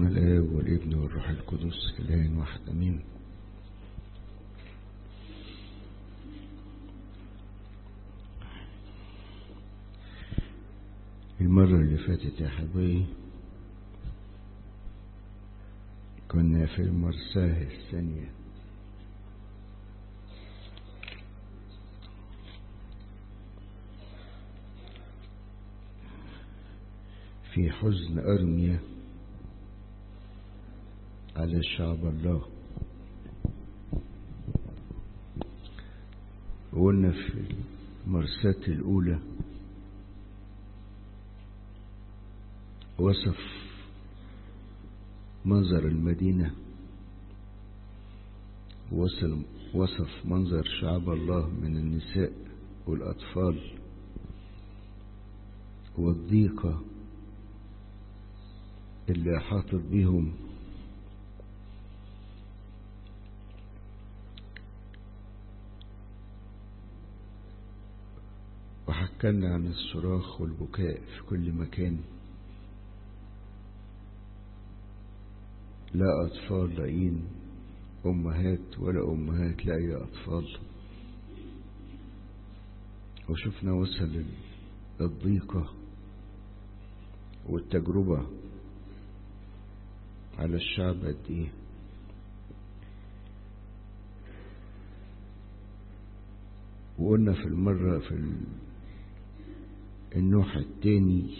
باسم الآب والابن والروح القدس إله واحد أمين. المرة اللي فاتت يا حبايبي كنا في المرساه الثانية في حزن أرميا على شعب الله. وقلنا في المرساة الأولى وصف منظر المدينة، وصف منظر شعب الله من النساء والأطفال والضيقة اللي أحاطت بهم، وحكلنا عن الصراخ والبكاء في كل مكان، لا أطفال لاقين أمهات ولا أمهات لاقي أطفال. وشفنا وصل الضيقة والتجربة على الشعب قد إيه. وقلنا في المرة في النوح الثاني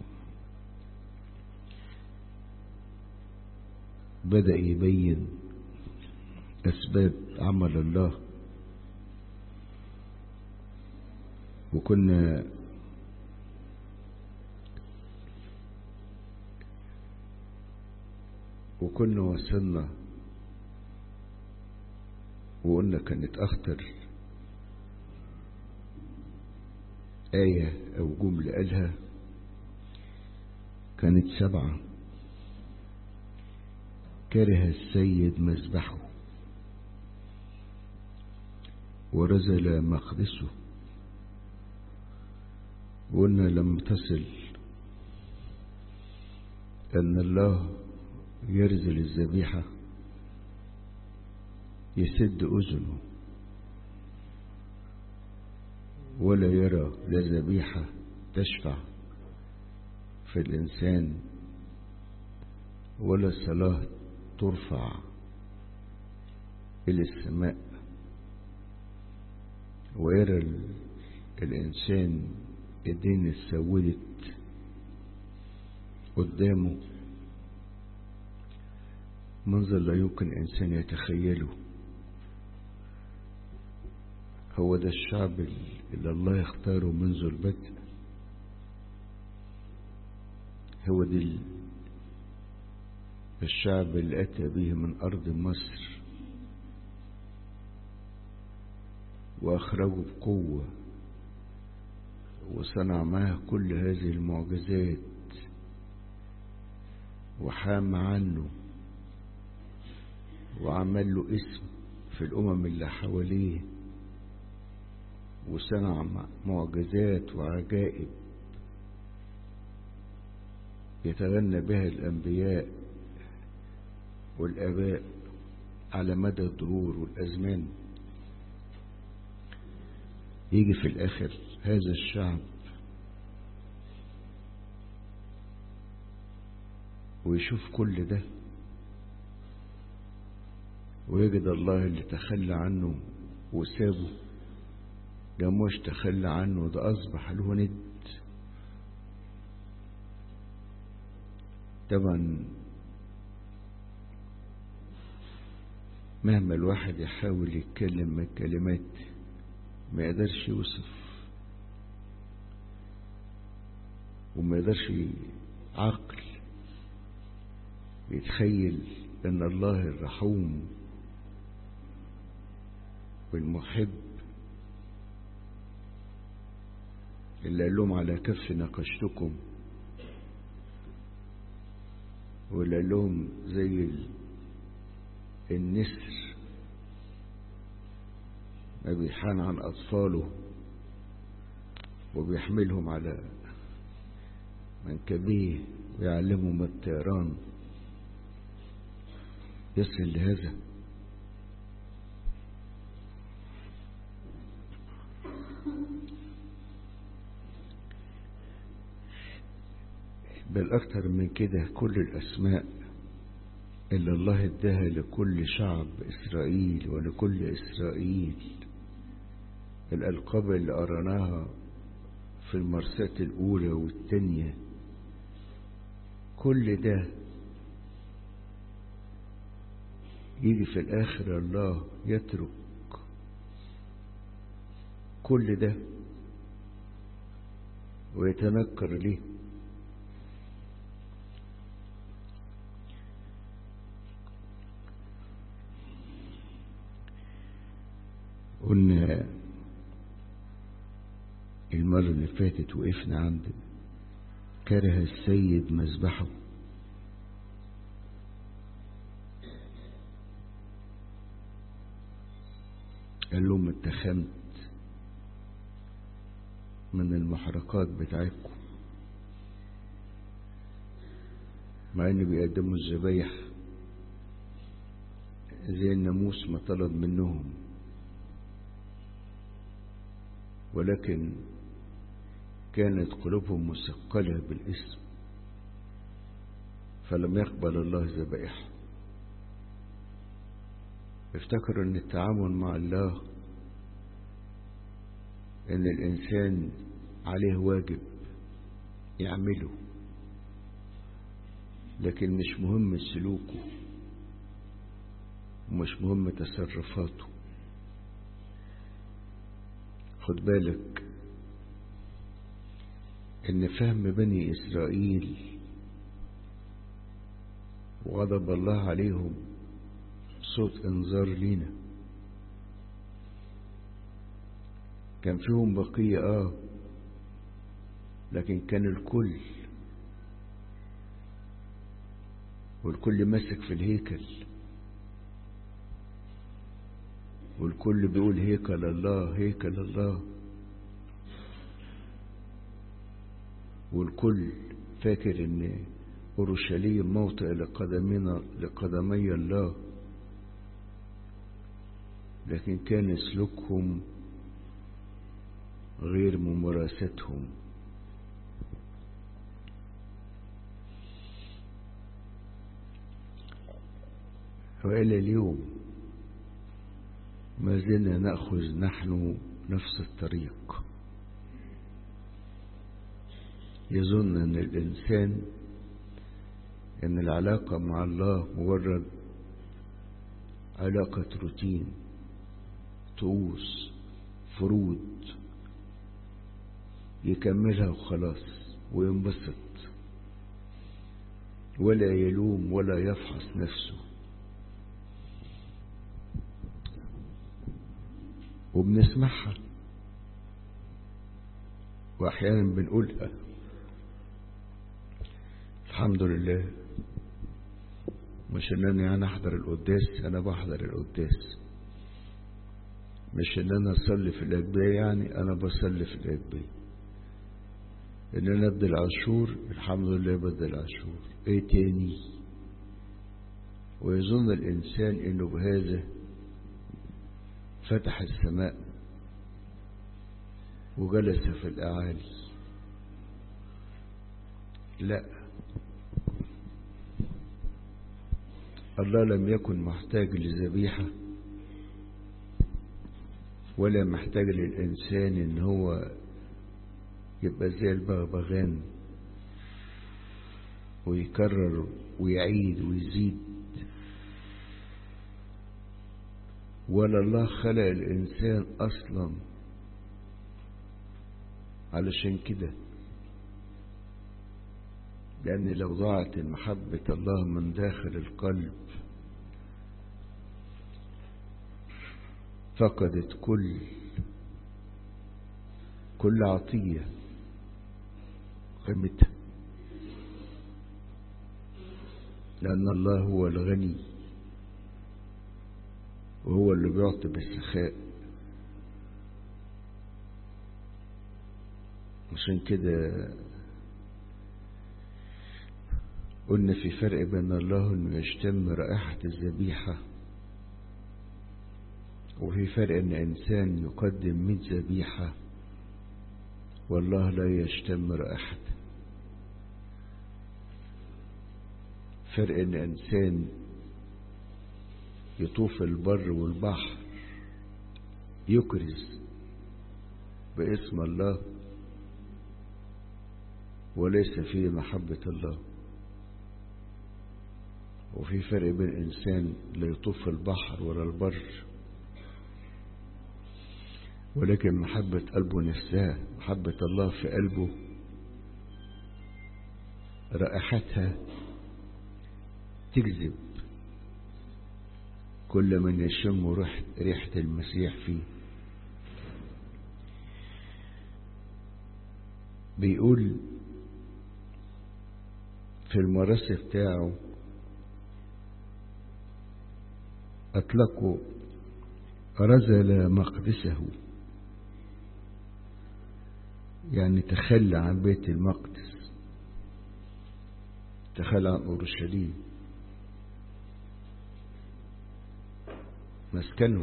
بدأ يبين أسباب عمل الله، وكنا وصلنا وقلنا كانت أخطر آية أو جملة قالها كانت 7: كره السيد مذبحه ورزل مقدسه. وقلنا لم تصل أن الله يرزل الذبيحة يسد أذنه ولا يرى لا ذبيحة تشفع في الإنسان ولا صلاة ترفع إلى السماء، ويرى الإنسان الدين اتسودت قدامه منظر لا يمكن إنسان يتخيله. هو ده الشعب اللي الله يختاره منذ البدء، هو ده الشعب اللي أتى به من أرض مصر وأخرجه بقوة وصنع معه كل هذه المعجزات وحام عنه وعمل له اسم في الأمم اللي حواليه وصنع معجزات وعجائب يتغنى بها الأنبياء والآباء على مدى الدهور والأزمان. يجي في الآخر هذا الشعب ويشوف كل ده ويجد الله اللي تخلى عنه وسابه، ده مش تخلى عنه، ده أصبح له ند. طبعا مهما الواحد يحاول يتكلم من الكلمات ما يقدرش يوصف وما يقدرش عقل يتخيل ان الله الرحوم والمحب اللي قال لهم على كف ناقشتكم، واللي قال لهم زي النسر ما بيحان عن أطفاله وبيحملهم على منكبيه ويعلمهم الطيران، يصل لهذا؟ بل أكتر من كده، كل الأسماء اللي الله اداها لكل شعب إسرائيل ولكل إسرائيل، الألقاب اللي قرناها في المرساة الأولى والثانية، كل ده يجي في الآخر الله يترك كل ده ويتنكر ليه؟ قلنا المرة اللي فاتت وقفنا عند كره السيد مذبحه، قال لهم اتخمت من المحرقات بتاعتكم، مع ان بيقدموا الذبايح زي الناموس ما طلب منهم، ولكن كانت قلوبهم مثقلة بالاسم، فلم يقبل الله ذبائحهم. افتكروا ان التعامل مع الله ان الانسان عليه واجب يعمله، لكن مش مهم سلوكه ومش مهم تصرفاته. خد بالك ان فهم بني اسرائيل وغضب الله عليهم صوت انذار لينا. كان فيهم بقية لكن كان والكل ماسك في الهيكل، والكل بيقول هيكل الله هيكل الله، والكل فاكر ان اورشليم موطئ لقدمي الله، لكن كان سلوكهم غير ممارستهم. وإلى اليوم ما زلنا نأخذ نحن نفس الطريق. يظن أن الإنسان أن العلاقة مع الله مجرد علاقة روتين، طقوس، فروض يكملها وخلاص وينبسط، ولا يلوم ولا يفحص نفسه. وبنسمعها واحيانا بنقولها الحمد لله، مش انني انا احضر القداس، انا بحضر القداس، مش ان انا اصلي في الاجبيه، يعني انا بصلي في الاجبيه، ان انا ابدي العشور، الحمد لله بدي العشور، ايه تاني؟ ويظن الانسان انه بهذا فتح السماء وجلس في الاعالي. لا، الله لم يكن محتاج لذبيحة ولا محتاج للإنسان إن هو يبقى زي البغبغان ويكرر ويعيد ويزيد، ولا الله خلق الإنسان أصلا علشان كده. لأن لو ضاعت محبة الله من داخل القلب فقدت كل عطية قيمتها، لأن الله هو الغني وهو اللي بيعطي بالسخاء. عشان كده قلنا في فرق بين الله انه يشتم رائحة الذبيحة، وفي فرق ان انسان يقدم 100 ذبيحة والله لا يشتم رائحة. فرق ان انسان يطوف البر والبحر يكرز باسم الله وليس فيه محبة الله، وفي فرق بين إنسان لا يطوف البحر ولا البر ولكن محبة قلبه نفسها، محبة الله في قلبه رائحتها تجذب كل من يشم ريحة المسيح فيه. بيقول في المرث بتاعه أطلقوا رذل مقدسه، يعني تخلى عن بيت المقدس، تخلى عن أورشليم مسكنه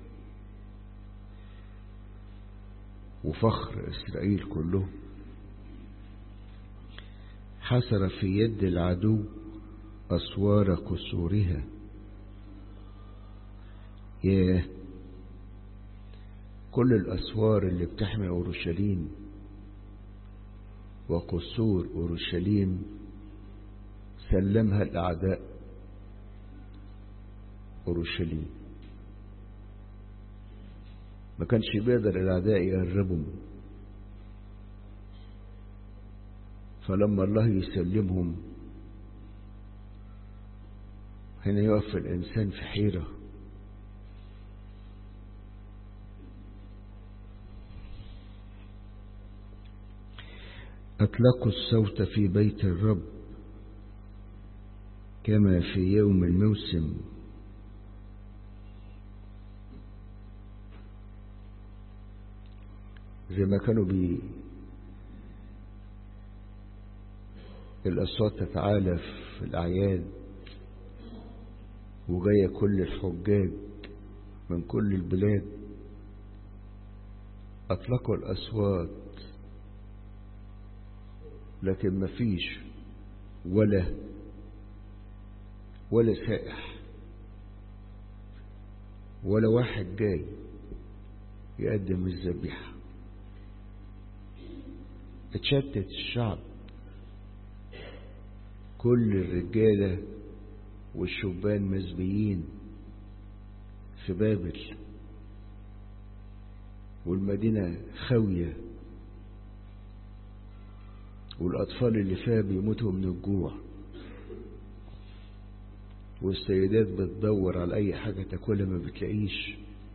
وفخر إسرائيل كله. حسر في يد العدو أسوار قصورها. ياه، كل الأسوار اللي بتحمي أورشليم وقصور أورشليم سلمها الأعداء أورشليم، ما كانش بيقدر الأعداء يقربهم، فلما الله يسلمهم هنا يقف الإنسان في حيرة. أطلقوا الصوت في بيت الرب كما في يوم الموسم، زي ما كانوا الأصوات تتعالى في الأعياد وجاية كل الحجاج من كل البلاد، أطلقوا الأصوات لكن مفيش ولا سائح ولا واحد جاي يقدم الذبيحة. اتشتت الشعب، كل الرجالة والشبان مسبيين في بابل والمدينة خاوية والأطفال اللي فيها بيموتوا من الجوع والسيدات بتدور على أي حاجة تاكلها ما بتلاقيش،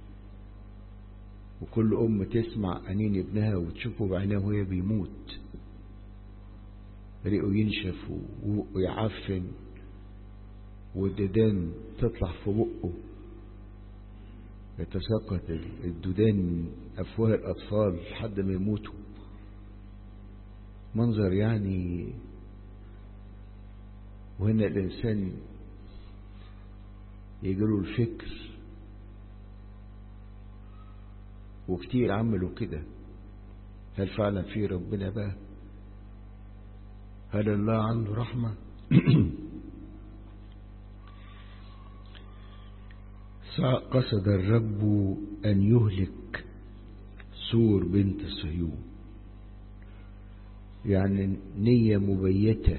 وكل أم تسمع أنين ابنها وتشوفه بعينها وهي بيموت، ريقه ينشف ويعفن والديدان تطلع في بقه، يتساقط الدودان من أفواه الأطفال لحد ما يموتوا. منظر يعني. وهنا الإنسان يجيله الفكر، وكتير عملوا كده، هل فعلا في ربنا بقى؟ هل الله عنده رحمة؟ قصد الرب أن يهلك سور بنت صهيون، يعني نية مبيتة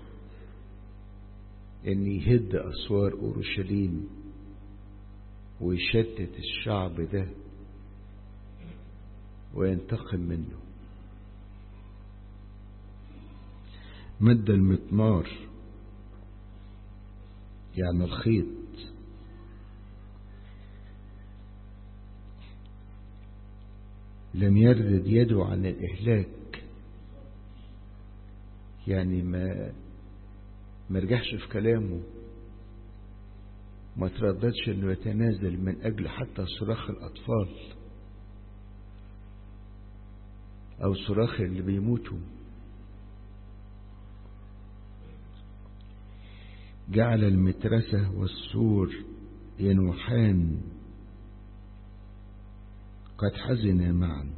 أن يهد أسوار أورشليم ويشتت الشعب ده وينتقم منه. مد المطمار يعني الخيط، لم يردد يده عن الإهلاك، يعني ما رجعش في كلامه، ما ترددش انه يتنازل من اجل حتى صراخ الاطفال او صراخ اللي بيموتوا. جعل المترسة والسور ينوحان قد حزنا معا.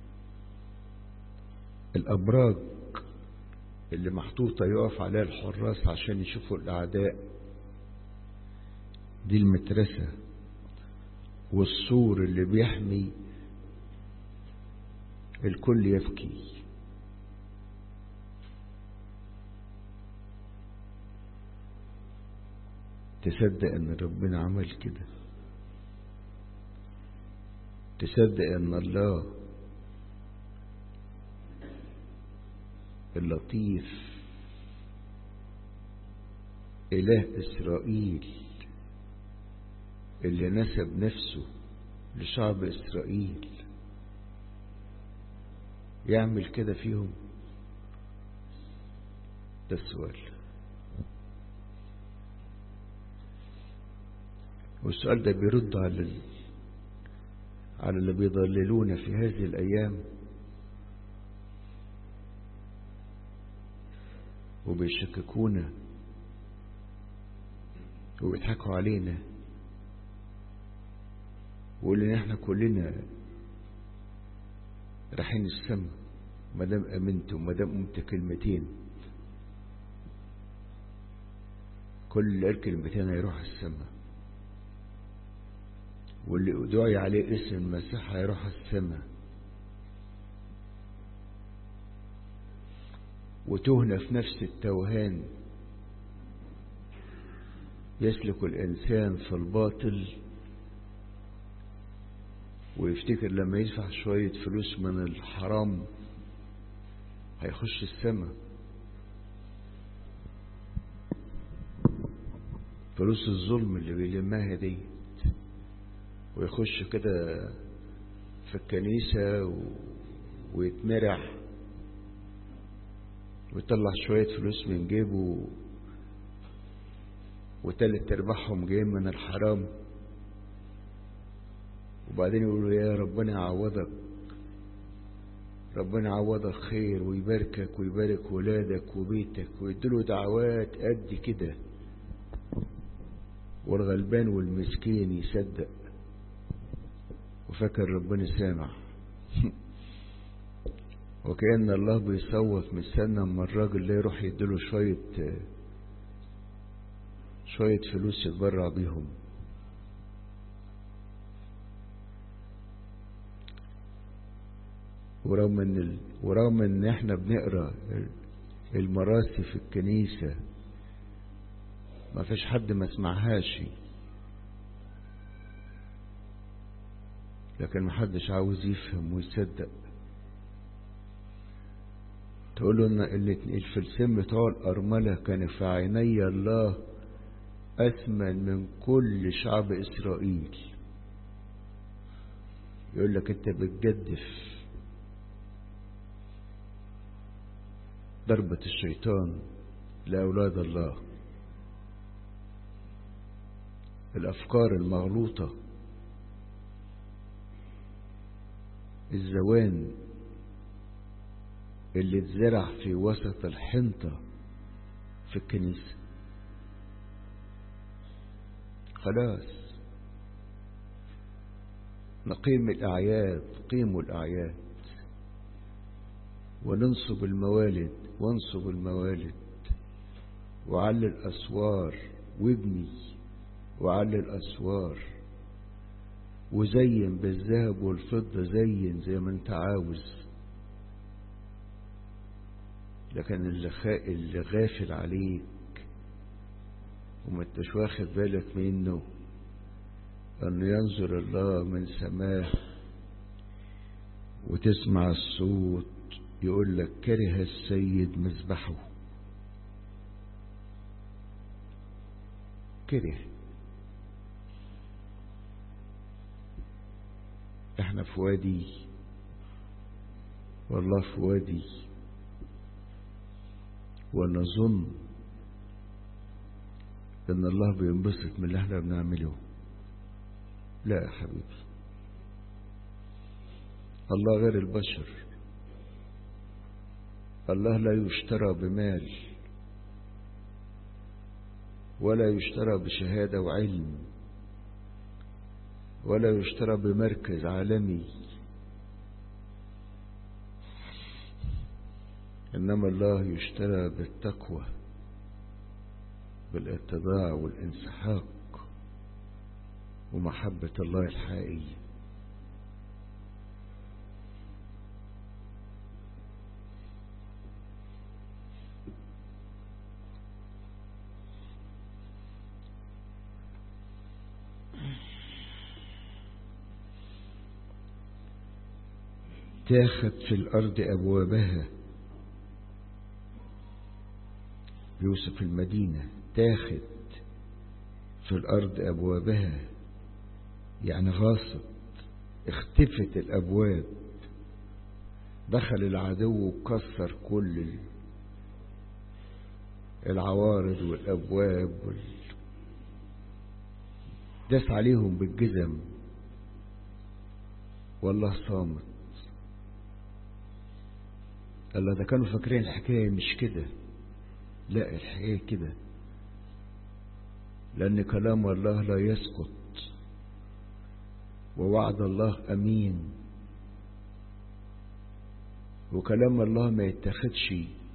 الأبراج اللي محطوطة يقف عليها الحراس عشان يشوفوا الأعداء دي المترسة، والسور اللي بيحمي الكل يبكي. تصدق ان ربنا عمل كده؟ تصدق ان الله اللطيف إله إسرائيل اللي نسب نفسه لشعب إسرائيل يعمل كده فيهم؟ ده السؤال. والسؤال ده بيرد على اللي بيضللونا في هذه الأيام وبيشككونا وبيضحكوا علينا ويقولوا ان احنا كلنا رايحين السما مادام امنتم، مادام قمت كلمتين. كل اللي قال كلمتين هيروح السما، واللي دعي عليه اسم المسيح هيروح السما. وتهنا في نفس التوهان يسلك الإنسان في الباطل ويفتكر لما يدفع شوية فلوس من الحرام هيخش السما. فلوس الظلم اللي بيلمها دي ويخش كده في الكنيسة ويتمرع ويطلع شوية فلوس من جيبه وتالت ارباحهم جايين من الحرام، وبعدين يقولوا يا ربنا يعوضك، ربنا يعوضك خير ويباركك ويبارك ولادك وبيتك، ويديله دعوات قد كده، والغلبان والمسكين يصدق وفكر ربنا سامع. وكأن الله بيصوت مستنى اما الراجل ده يروح يديله شوية فلوس يتبرع بيهم. ورغم ان احنا بنقرا المراسي في الكنيسة ما فيش حد ما سمعهاش، لكن ما حدش عاوز يفهم ويصدق. تقول له ان الفلسين بتوع الأرملة كان في عيني الله أثمن من كل شعب إسرائيل. يقول لك انت بتجدف ضربة الشيطان لأولاد الله. الأفكار المغلوطة، الزوان اللي اتزرع في وسط الحنطة في الكنيسة، خلاص نقيم الأعياد، قيموا الأعياد وننصب الموالد وانصب الموالد وعلي الأسوار وابني وعلي الأسوار وزين بالذهب والفضة، زين زي ما انت عاوز. لكن اللي غافل عليك وما انتش واخد بالك منه انه ينظر الله من سماه وتسمع الصوت يقول لك كره السيد مذبحه. كره. احنا في وادي والله في وادي، ونظن ان الله بينبسط من اللي احنا بنعمله. لا يا حبيبي، الله غير البشر. الله لا يشترى بمال. ولا يشترى بشهادة وعلم، ولا يشترى بمركز عالمي، إنما الله يشترى بالتقوى، بالاتباع والانسحاق ومحبة الله الحقيقية. تاخت في الأرض أبوابها. يوسف المدينة تاخت في الأرض أبوابها، يعني غاصت، اختفت الأبواب. دخل العدو وكسر كل العوارض والأبواب داس عليهم بالجزم، والله صامت. الله، ده كانوا فاكرين الحكاية مش كده. لا، الحكاية كده، لأن كلام الله لا يسقط، ووعد الله أمين، وكلام الله ما يتخذش،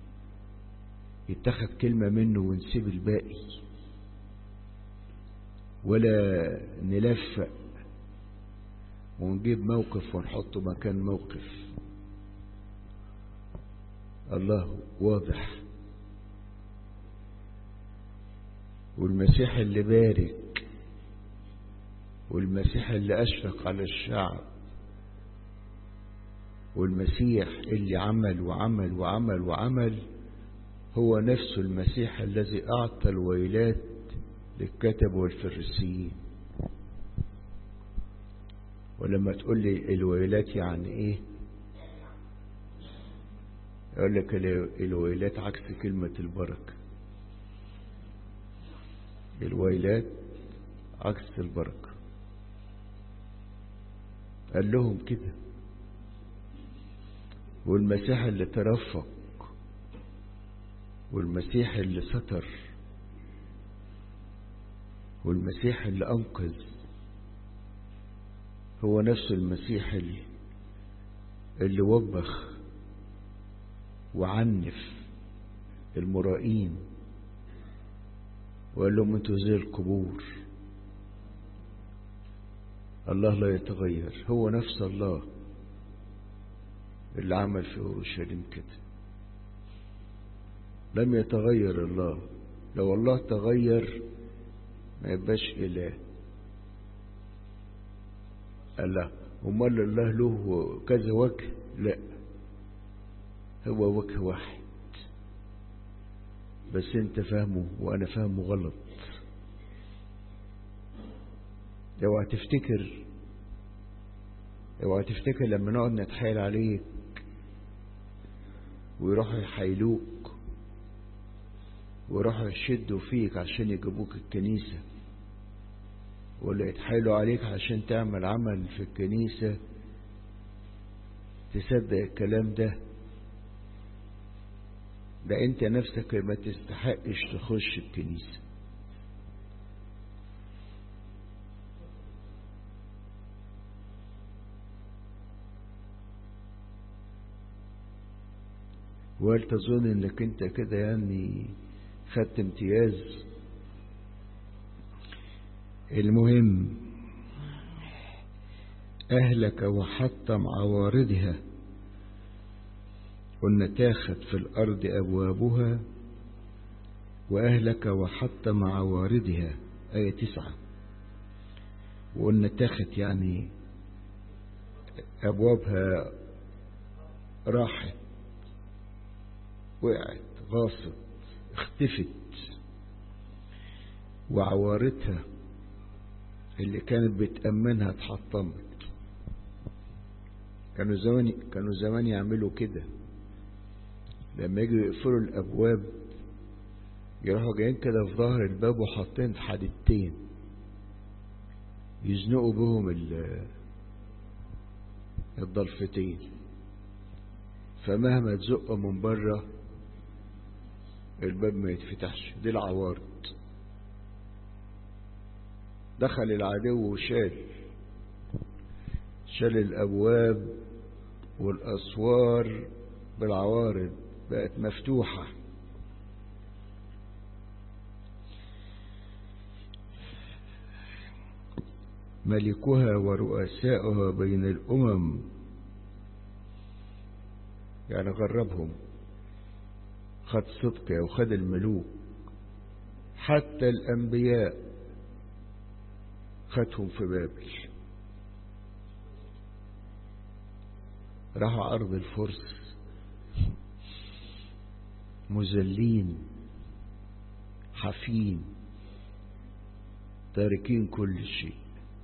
يتخذ كلمة منه ونسيب الباقي، ولا نلفق ونجيب موقف ونحطه مكان موقف. الله واضح. والمسيح اللي بارك، والمسيح اللي أشفق على الشعب، والمسيح اللي عمل وعمل وعمل وعمل، هو نفسه المسيح الذي أعطى الويلات للكتب والفريسيين. ولما تقول لي الويلات يعني ايه، يقول لك الويلات عكس كلمة البركة. الويلات عكس البركة. قال لهم كده. والمسيح اللي ترفق، والمسيح اللي ستر، والمسيح اللي أنقذ، هو نفس المسيح اللي وبخ وعنف المرائين وقال لهم انتوا زي القبور. الله لا يتغير، هو نفس الله اللي عمل في أورشليم كده. لم يتغير الله. لو الله تغير ما يبقاش إله. الله امال الله له كذا وجه؟ لا، هو وجه واحد، بس انت فاهمه وانا فاهمه غلط. اوعى تفتكر لما نقعد نتحايل عليك ويروحوا يحايلوك ويروحوا يشدوا فيك عشان يجيبوك الكنيسة، ولا يتحايلوا عليك عشان تعمل عمل في الكنيسة، تصدق الكلام ده؟ ده انت نفسك ما تستحقش تخش الكنيسة. وهل تظن انك انت كده يعني خدت امتياز؟ المهم أهلك وحطم عوارضها. قلنا تاخت في الأرض أبوابها وأهلك وحطم عوارضها، آية 9. وقلنا تاخت يعني أبوابها راحت، وقعت، غاصت، اختفت. وعوارتها اللي كانت بتأمنها اتحطمت. كانوا زمان يعملوا كده، لما يجوا يقفلوا الأبواب يروحوا جايين كده في ظهر الباب وحاطين حديدتين يزنقوا بهم الضلفتين، فمهما تزقوا من بره الباب ما يتفتحش. دي العوارض. دخل العدو وشال الأبواب والأسوار بالعوارض، بقت مفتوحة. ملكها ورؤساؤها بين الأمم، يعني غربهم، خد صدقيا وخد الملوك، حتى الأنبياء خدهم في بابل. راحوا أرض الفرس مذلين حافين تاركين كل شيء،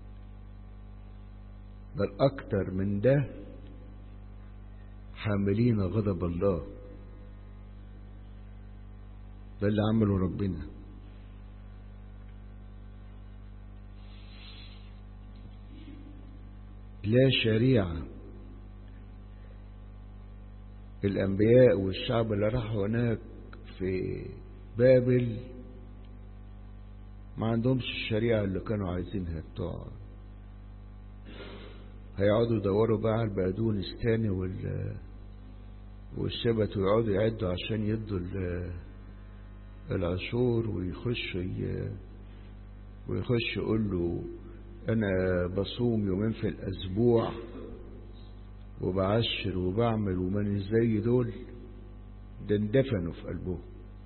بل أكتر من ده حاملين غضب الله. ده اللي عمله ربنا. لا شريعة. الأنبياء والشعب اللي راحوا هناك في بابل ما عندهمش الشريعة اللي كانوا عايزينها بتوع. هيقعدوا يدوروا بقى على البقدونس تاني والسبت، ويقعدوا يعدوا عشان يدوا العشور، ويخش يقول له أنا بصوم يومين في الأسبوع وبعشر وبعمل، ومن ازاي دول ده اندفنوا في قلبهم.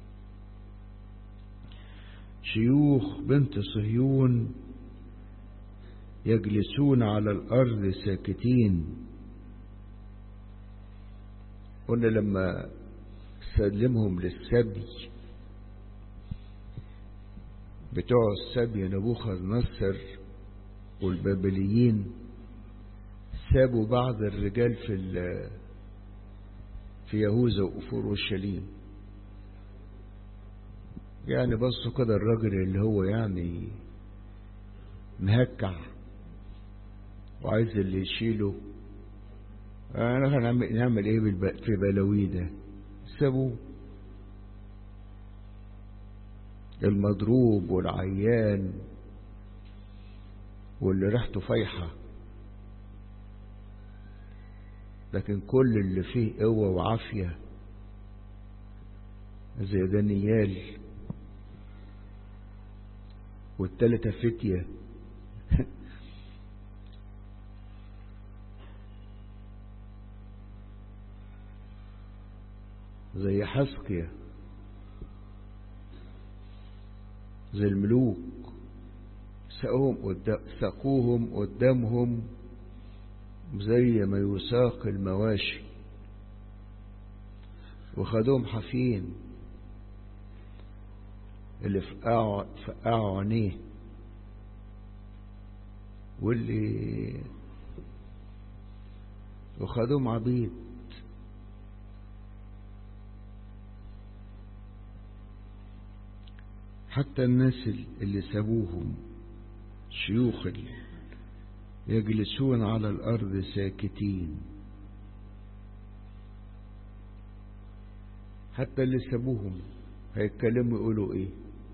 شيوخ بنت صهيون يجلسون على الأرض ساكتين. قلنا لما سلمهم للسبي بتوع السبي نبوخذ نصر والبابليين، سابوا بعض الرجال في يهوذا وفي اورشليم. يعني بصوا كده الراجل اللي هو يعني مهكع وعايز اللي يشيله، انا نعمل ايه في بلاوي ده؟ سابوه. المضروب والعيان واللي ريحته فايحه، لكن كل اللي فيه قوة وعافية زي دانيال والتالتة فتية زي حسقيا، زي الملوك، سقوهم قدامهم زي ما يساق المواشي، وخدوهم حافين اللي فقعوا عينيه، واللي وخدوهم عبيد. حتى الناس اللي سابوهم شيوخ يجلسون على الأرض ساكتين. حتى اللي سابوهم هيتكلموا يقولوا ايه؟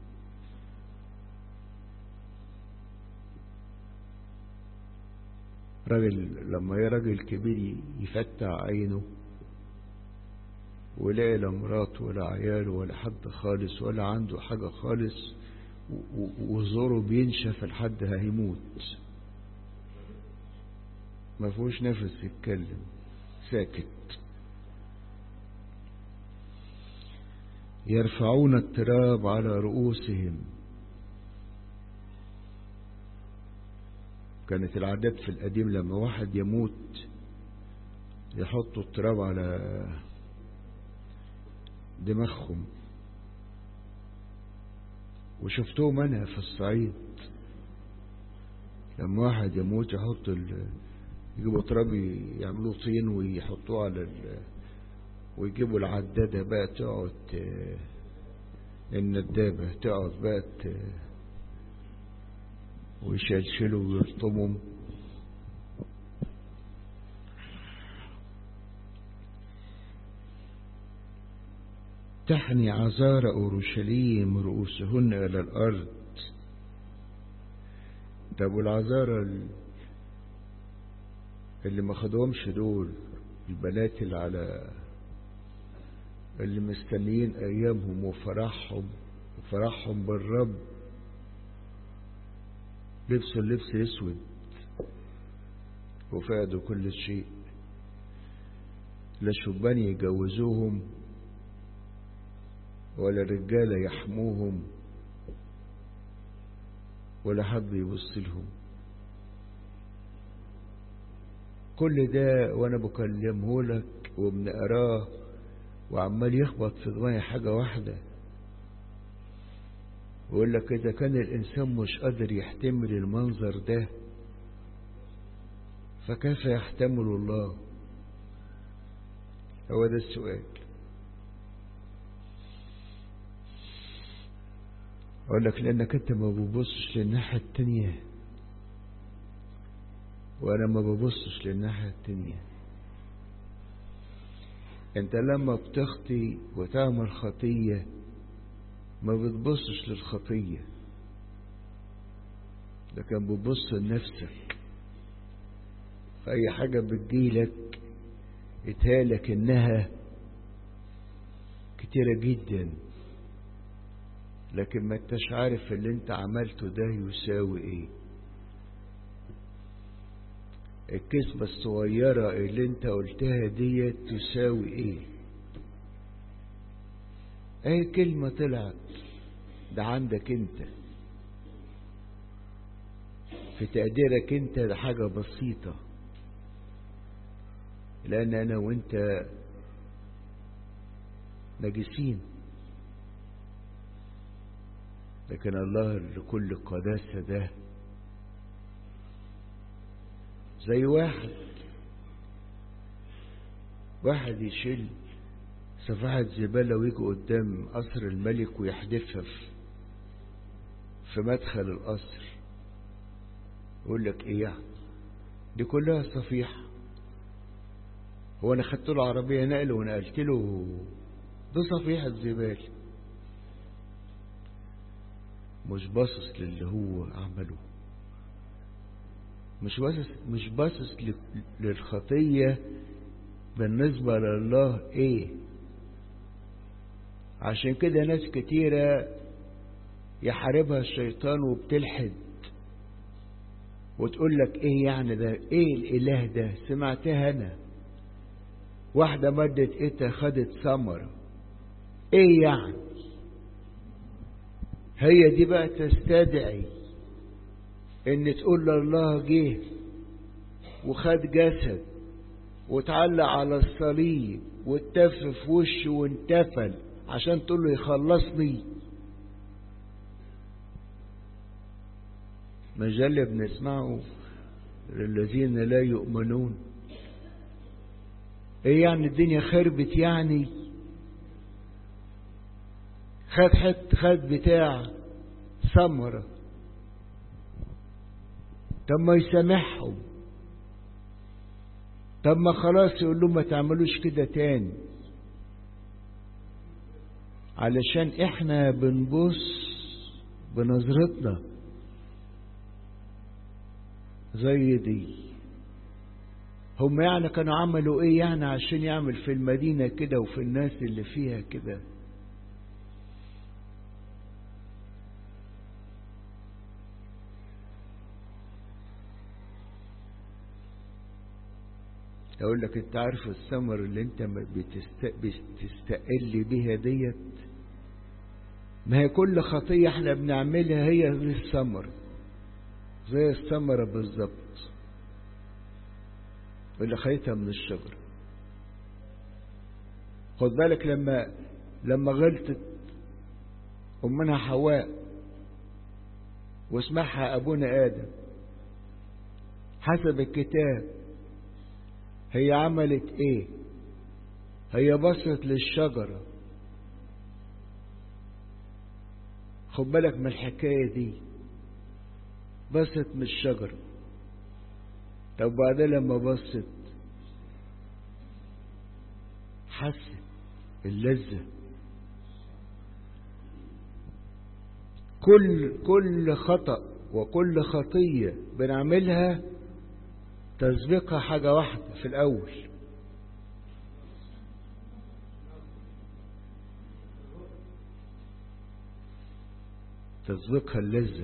راجل لما راجل كبير يفتح عينه ولا لا مراته ولا عياله ولا حد خالص ولا عنده حاجة خالص، وزوره بينشف لحد هيموت، ما فيهوش نفس يتكلم، ساكت. يرفعون التراب على رؤوسهم. كانت العادات في القديم لما واحد يموت يحطوا التراب على دماغهم، وشفتوه منها في الصعيد لما واحد يموت يجيبوا تراب يعملوه طين ويحطوه على ويجيبوا العدادة بقى تقعد، الندابة تقعد بقى ويشلشلوا ويرطموا. تحني عذار أورشليم رؤوسهن إلى الأرض، طب والعذارى اللي ما خدوهمش دول، البنات اللي مستنيين ايامهم وفرحهم بالرب، لبسوا اللبس اسود وفقدوا كل شيء، لا شبان يجوزوهم ولا رجالة يحموهم ولا حد يبص لهم. كل ده وانا بكلمه لك وبنقراه وعمال يخبط في دماغي حاجة واحدة، ويقول لك إذا كان الإنسان مش قادر يحتمل المنظر ده فكيف يحتمل الله؟ هو ده السؤال. أقول لك لأنك أنت ما ببصش للناحية التانية وأنا ما ببصش للناحية التانية. أنت لما بتخطي وتعمل خطية ما بتبصش للخطية، لكن بتبص لنفسك. فأي حاجة بتجيلك اتهالك إنها كتيرة جدا، لكن ما انتش عارف اللي انت عملته ده يساوي ايه. الكذبة الصغيرة اللي انت قلتها دي تساوي ايه؟ اي كلمة طلعت ده عندك انت، في تقديرك انت ده حاجة بسيطة، لان انا وانت نجسين، لكن الله لكل قداسة ده زي واحد يشيل صفحة زبالة ويجي قدام قصر الملك ويحدفها في مدخل القصر، يقول لك ايه يعني دي كلها صفيحة؟ هو انا خدت له عربية نقل ونقلت له ده صفيحة زبالة؟ مش باصص للي هو عمله، مش باصص للخطية بالنسبة لله ايه. عشان كده ناس كتيرة يحاربها الشيطان وبتلحد وتقول لك ايه يعني ده، ايه الاله ده؟ سمعتها انا، واحدة مدت ايدها خدت ثمرة، ايه يعني؟ هي دي بقى تستدعي ان تقول لله جه وخد جسد وتعلق على الصليب واتف في وشه وانتفل عشان تقول له يخلصني؟ مجال بنسمعه للذين لا يؤمنون. ايه يعني الدنيا خربت يعني؟ خد بتاع ثمرة، طب ما يسامحهم، طب ما خلاص يقول لهم ما تعملوش كده تاني، علشان احنا بنبص بنظرتنا زي دي. هم يعني كانوا عملوا ايه يعني عشان يعمل في المدينة كده وفي الناس اللي فيها كده؟ اقول لك انت عارف الثمر اللي انت بتستقل بيها ديت، ما هي كل خطية احنا بنعملها هي الثمر، زي الثمرة بالظبط اللي خيتها من الشجرة. خد بالك لما غلطت أمنا حواء واسمعها أبونا آدم، حسب الكتاب هي عملت ايه؟ هي بصت للشجرة. خد بالك من الحكاية دي، بصت من الشجرة. طب بعدين لما بصت حست اللذة. كل خطأ وكل خطية بنعملها تسبقها حاجة واحدة في الأول، تسبقها اللذة.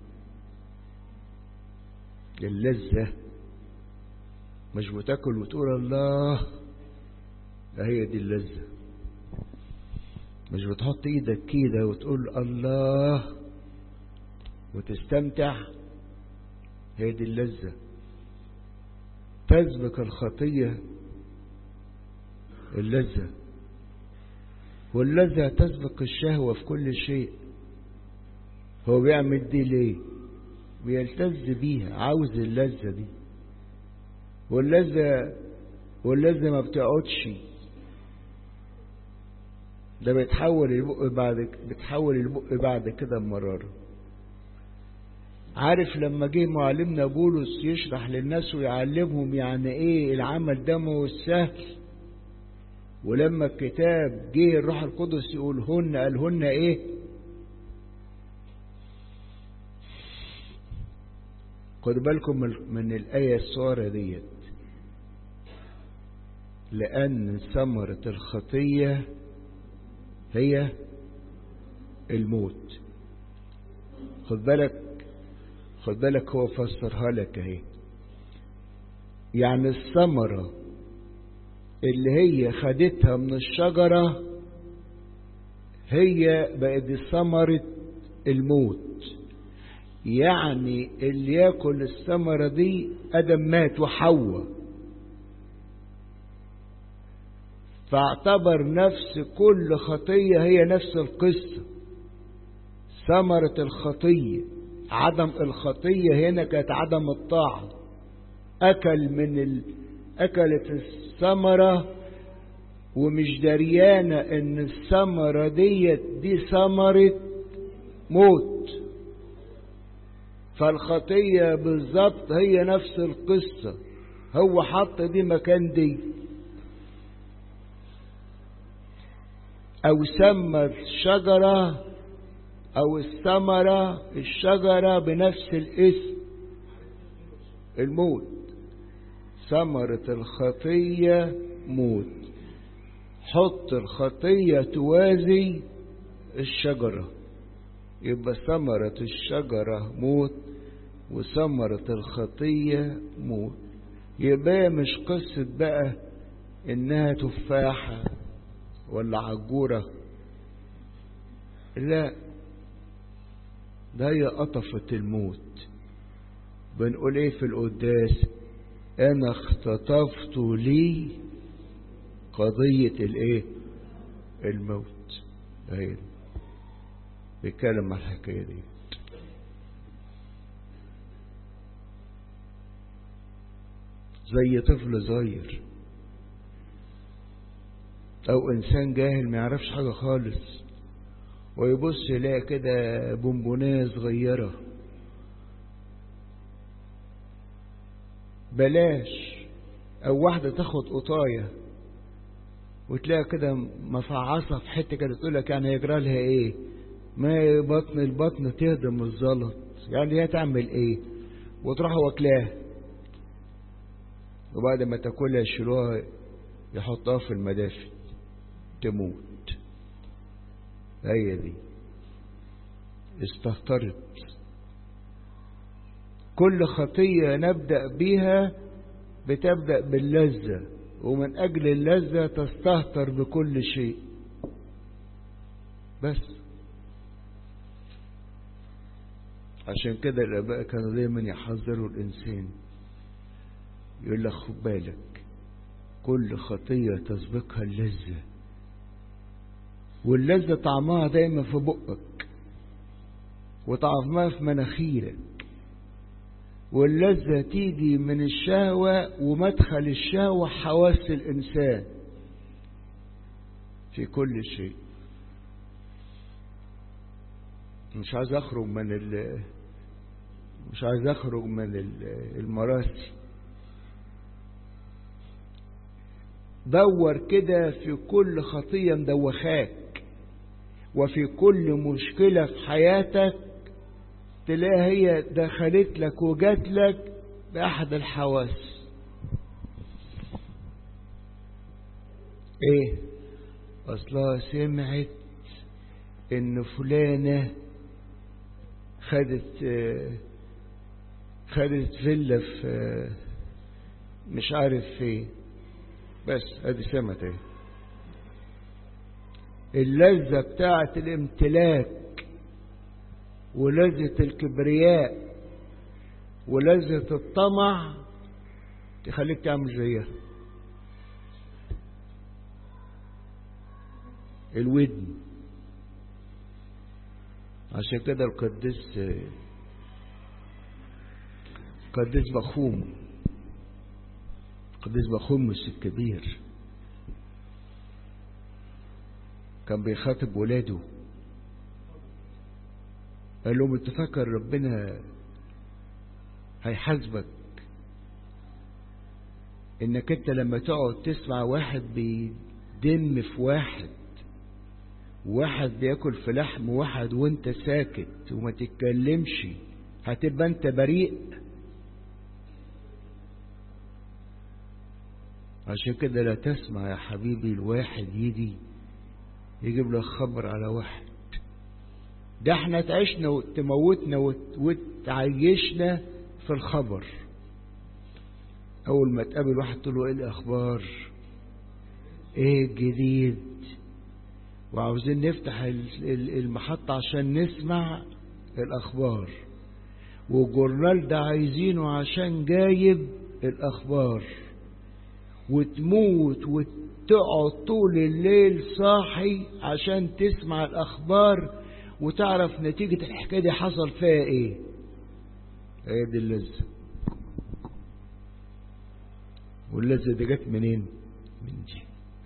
اللذة مش بتاكل وتقول الله، لا هي دي اللذة. مش بتحط ايدك كده وتقول الله وتستمتع، هي دي اللذة. تسبق الخطية اللذة، واللذة تسبق الشهوة في كل شيء. هو بيعمل دي ليه؟ بيلتز بيها، عاوز اللذة دي. واللذة ما بتقعدش، ده بتحول البق بعد كده مرارة. عارف لما جه معلمنا بولس يشرح للناس ويعلمهم يعني ايه العمل ده مو سهل، ولما الكتاب جه الروح القدس يقولهن قالهن ايه؟ خدوا بالكم من الآية الصورة ديت، لأن ثمرة الخطية هي الموت. خد بالك هو فسرها لك اهي. يعني الثمرة اللي هي خدتها من الشجرة هي بقت ثمرة الموت. يعني اللي ياكل الثمرة دي آدم مات وحواء، فاعتبر نفس كل خطية هي نفس القصة. ثمرة الخطية، عدم الخطية هنا كانت عدم الطاعة. أكلت الثمرة ومش دريانة ان الثمرة دي ثمرة موت. فالخطية بالظبط هي نفس القصة، هو حط دي مكان دي، او سمى الشجرة او الثمرة الشجرة بنفس الاسم، الموت. ثمرة الخطية موت. حط الخطية توازي الشجرة، يبقى ثمرة الشجرة موت وثمرة الخطية موت. يبقى مش قصة بقى انها تفاحة ولا عجورة، لا، ده هي قطفة الموت. بنقول ايه في القداس؟ انا اختطفت لي قضية الايه؟ الموت. اهي بيتكلم عن الحكاية دي. زي طفل صغير او انسان جاهل ما يعرفش حاجة خالص، ويبص يلاقي كده بونبونيه صغيرة، بلاش. او واحدة تاخد قطاية وتلاقي كده مفعصة في حتة كده، تقولك يعني يجرى لها ايه؟ ما البطن تهدم الزلط، يعني هي تعمل ايه؟ وتروح واكلاها، وبعد ما تاكلها يشيلوها يحطها في المدافن تموت. هي دي استهترت. كل خطية نبدأ بيها بتبدأ باللذة، ومن أجل اللذة تستهتر بكل شيء. بس عشان كده الآباء كانوا دايما يحذروا الإنسان، يقول لك خد بالك كل خطية تسبقها اللذة، واللذة طعمها دايما في بقك وطعمها في مناخيرك، واللذة تيجي من الشهوة، ومدخل الشهوة حواس الإنسان في كل شيء. مش عايز أخرج من المراسي. دور كده في كل خطية مدوخاك، وفي كل مشكلة في حياتك تلاقيها هي دخلت لك وجات لك بأحد الحواس. ايه؟ اصلها سمعت ان فلانة خدت فيلا في مش عارف فين، بس ادي سمعت ايه. اللذة بتاعة الامتلاك ولذة الكبرياء ولذة الطمع تخليك تعمل زيها. الودن. عشان كده القديس بخوم الكبير كان بيخاطب ولاده، قال لهم انت فاكر ربنا هيحاسبك انك انت لما تقعد تسمع واحد بيدم في واحد بياكل في لحم واحد وانت ساكت وما تتكلمش، هتبقى انت بريء؟ عشان كده لا تسمع يا حبيبي الواحد يجي يجيب لك خبر على واحد. ده احنا تعيشنا وتموتنا وتعيشنا في الخبر. اول ما تقابل واحد تقول له ايه الاخبار، ايه الجديد، وعاوزين نفتح المحطة عشان نسمع الاخبار، والجورنال ده عايزينه عشان جايب الاخبار، وتموت وتقعد طول الليل صاحي عشان تسمع الاخبار وتعرف نتيجة الحكاية دي حصل فيها ايه. هي دي اللذة. واللذة دي جت منين؟ من دي.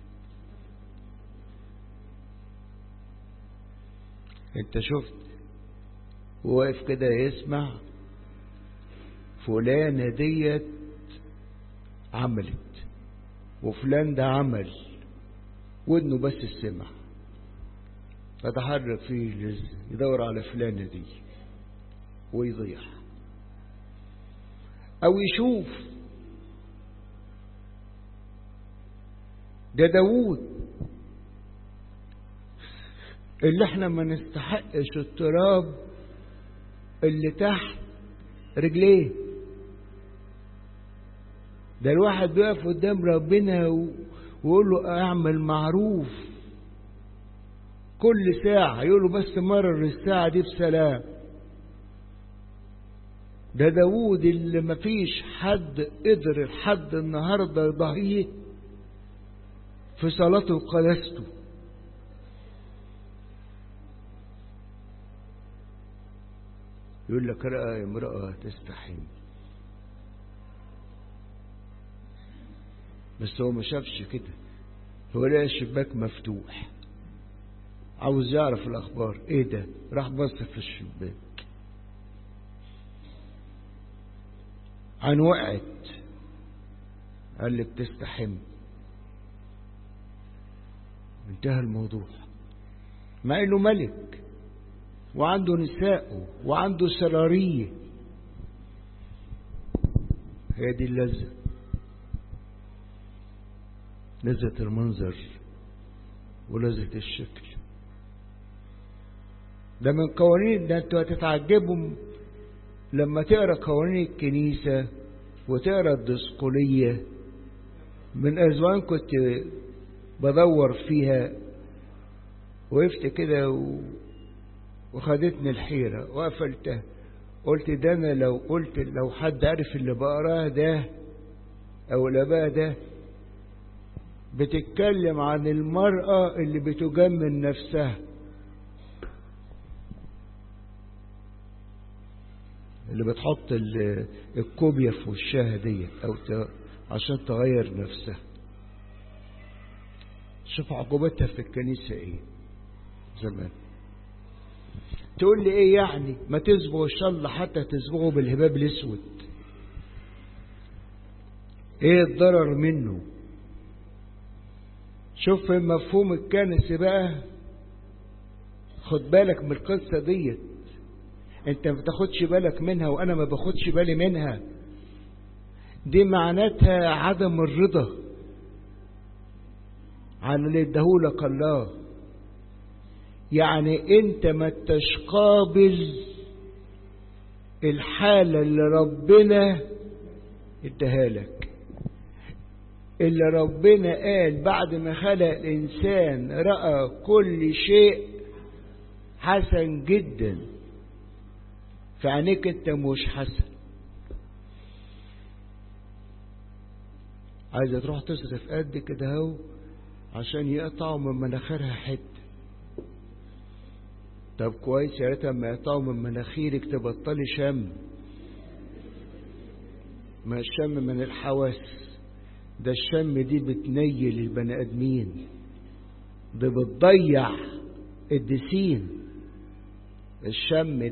انت شفت واقف كده يسمع فلانة ديت عملت وفلان ده عمل، ودنه بس السمع، فتحرك فيه يدور على فلانة دي ويضيع. او يشوف ده داوود اللي احنا ما نستحقش التراب اللي تحت رجليه، ده الواحد بيقف قدام ربنا ويقول له اعمل معروف كل ساعة، يقول له بس مرر الساعة دي بسلام. ده داوود اللي مفيش حد قدر لحد النهاردة يضاهيه في صلاته وقداسته. يقول لك رأى امرأة تستحم، بس هو ما شافش كده، هو لقى الشباك مفتوح عاوز يعرف الأخبار، ايه ده، راح بص في الشباك عن وقعت، قال لي بتستحم، انتهى الموضوع. مع انه ملك وعنده نساءه وعنده سراريه. هي دي اللذة، لذة المنظر ولذة الشكل. ده من قوانين، ده انتوا هتتعجبوا لما تقرا قوانين الكنيسة وتقرا الدسقلية. من أزمان كنت بدور فيها، وقفت كده وخدتني الحيرة وقفلتها. قلت ده أنا لو حد عارف اللي بقراه ده أو الآباء ده بتتكلم عن المرأة اللي بتجمل نفسها، اللي بتحط الكوبيا في وشها ديت أو عشان تغير نفسها. شوف عقوبتها في الكنيسة ايه زمان. تقول لي ايه يعني ما تسبغوا الشل حتى تسبغوا بالهباب الاسود، ايه الضرر منه؟ شوف مفهوم الكنس بقى، خد بالك من القصة ديت. انت ما بتاخدش بالك منها وانا ما باخدش بالي منها، دي معناتها عدم الرضا على اللي اداهولك الله. يعني انت ما انتش قابل الحالة اللي ربنا اداها لك، اللي ربنا قال بعد ما خلق الانسان رأى كل شيء حسن جدا، فعينيك انت مش حسن. عايزة تروح تصرف قد كده اهو عشان يقطعوا من مناخيرها حته. طب كويس، يا ريت اما يقطعوا من مناخيرك تبطلي شم. ما الشم من الحواس، ده الشم دي بتنيل البني ادمين، ده بتضيع الدسين. الشم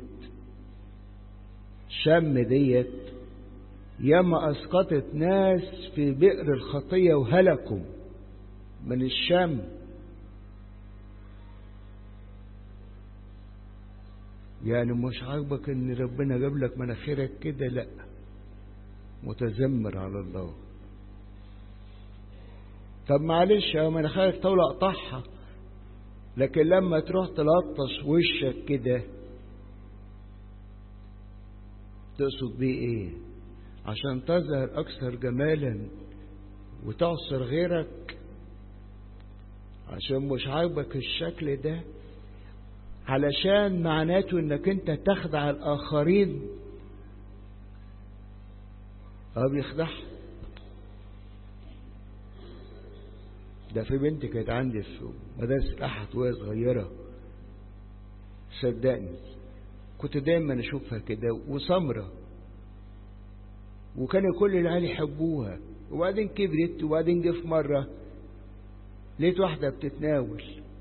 ديت ياما اسقطت ناس في بئر الخطية وهلكوا من الشم. يعني مش عاجبك ان ربنا جاب لك مناخيرك كده؟ لا، متذمر على الله. طب معلش يا مناخيرك طول اقطعها، لكن لما تروح تلطش وشك كده تقصد بيه ايه؟ عشان تظهر اكثر جمالا وتعصر غيرك؟ عشان مش عاجبك الشكل ده؟ علشان معناته انك انت تخدع الاخرين؟ بيخدعها. ده في بنت كانت عندي في مدارس الأحد وهي صغيرة، صدقني كنت دايما اشوفها كده وسمرة، وكان كل العيال يحبوها. وبعدين كبرت، وبعدين جه في مرة لقيت واحدة بتتناول،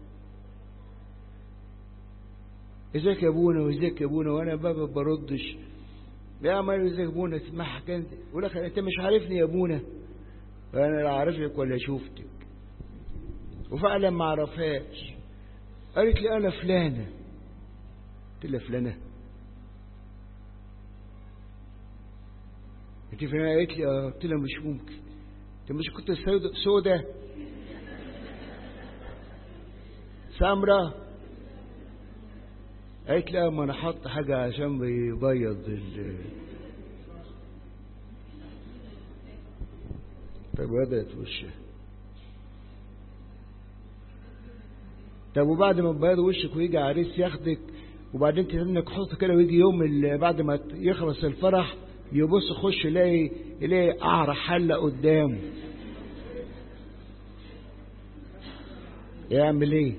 ازيك يا ابونا وازيك يا ابونا، وانا بابا بردش. يا عمال ازيك يا ابونا، تسمعها كانت يقول لك انت مش عارفني يا ابونا، انا لا عارفك ولا شوفتك. وفعلا ما عرفهاش. قالت لي انا فلانة. قلت لها فلانة؟ انت فلانة؟ قالت لي اه. قلت لها مش ممكن، انت مش كنت سودة سمرة؟ قالت لي ما انا حط حاجة عشان بيبيض فبيضت وشها. طب وبعد ما تبيض وشك ويجي عريس ياخدك، وبعدين تنك حط كده، ويجي يوم بعد ما يخلص الفرح يبص خش يلاقي قعر حلة قدامه، يعمل ايه؟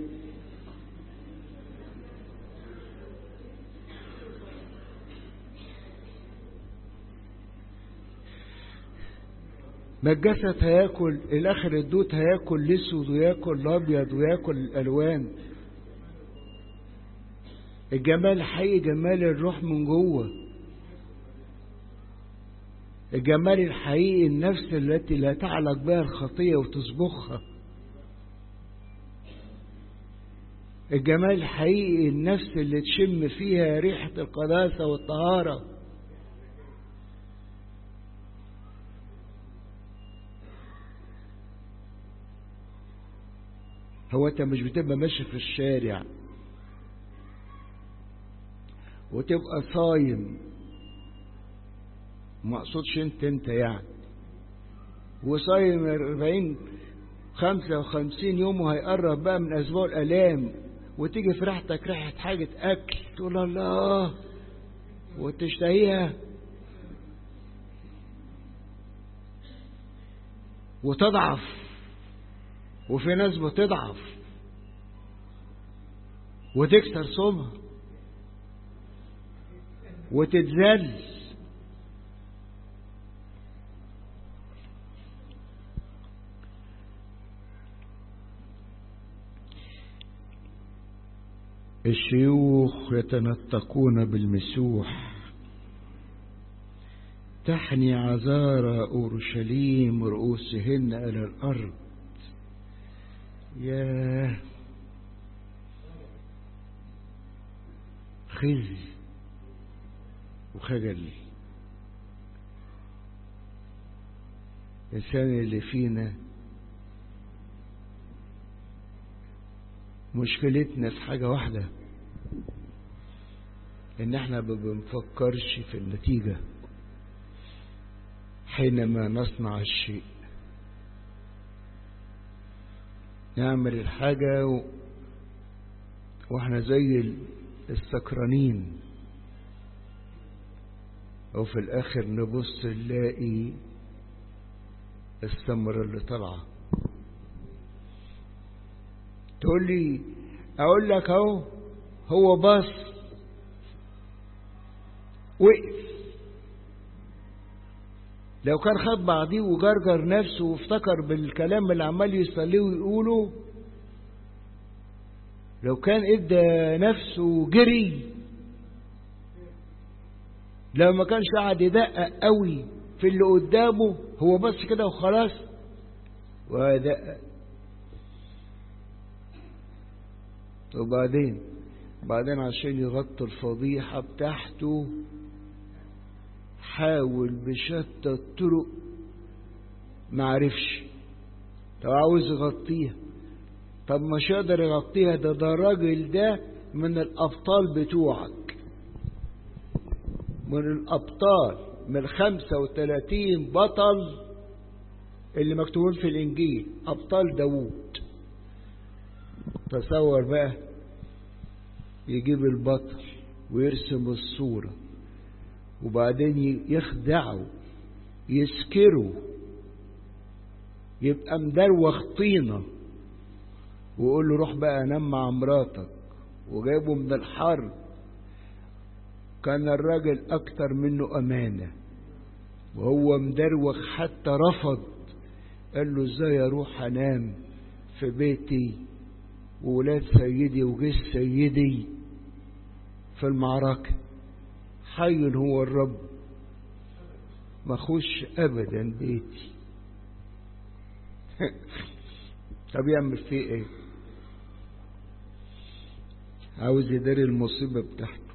ما الجسد هياكل الاخر، الدود هياكل الاسود وياكل الابيض وياكل الالوان. الجمال حقيقي جمال الروح من جوه. الجمال الحقيقي النفس التي لا تعلق بها الخطية وتصبخها. الجمال الحقيقي النفس اللي تشم فيها ريحة القداسة والطهارة. هو انت مش بتبقى ماشي في الشارع وتبقى صايم، ما اقصدش انت يعني، وصايم 55 يوم وهيقرب بقى من اسبوع الالام، وتيجي في ريحتك ريحة حاجة اكل تقول الله وتشتهيها وتضعف. وفي ناس بتضعف وتكسر صومها وتتذل. الشيوخ يتنطقون بالمسوح، تحني عذارى أورشليم رؤوسهن إلى الأرض. يا خزي وخجل. الإنسان اللي فينا مشكلتنا في حاجة واحدة، إن احنا ما بنفكرش في النتيجة حينما نصنع الشيء. نعمل الحاجة واحنا زي السكرانين، او في الاخر نبص نلاقي الثمرة اللي طالعة. تقول لي اقول لك اهو، هو بص وقف، لو كان خد بعضيه وجرجر نفسه وافتكر بالكلام اللي عمال يصليه ويقوله، لو كان ادى نفسه جري، لو ما كانش قاعد يدقق قوي في اللي قدامه، هو بس كده وخلاص ودقق. وبعدين عشان يغطي الفضيحة بتاعته حاول بشتى الطرق، معرفش. طب عاوز يغطيها، طب مش قادر يغطيها، ده الراجل ده من الأبطال بتوعك، من الأبطال، من 35 بطل اللي مكتوبين في الإنجيل، أبطال داوود. تصور بقى، يجيب البطل ويرسم الصورة وبعدين يخدعه يسكره، يبقى مدروخ طينة، ويقول له روح بقى نام مع مراتك، وجايبه من الحرب. كان الراجل أكتر منه أمانة وهو مدروخ، حتى رفض. قال له ازاي اروح انام في بيتي وولاد سيدي وجيش سيدي في المعركة؟ حي هو الرب، ما اخش ابدا بيتي. طب يعمل فيه ايه؟ عاوز يداري المصيبة بتاعته.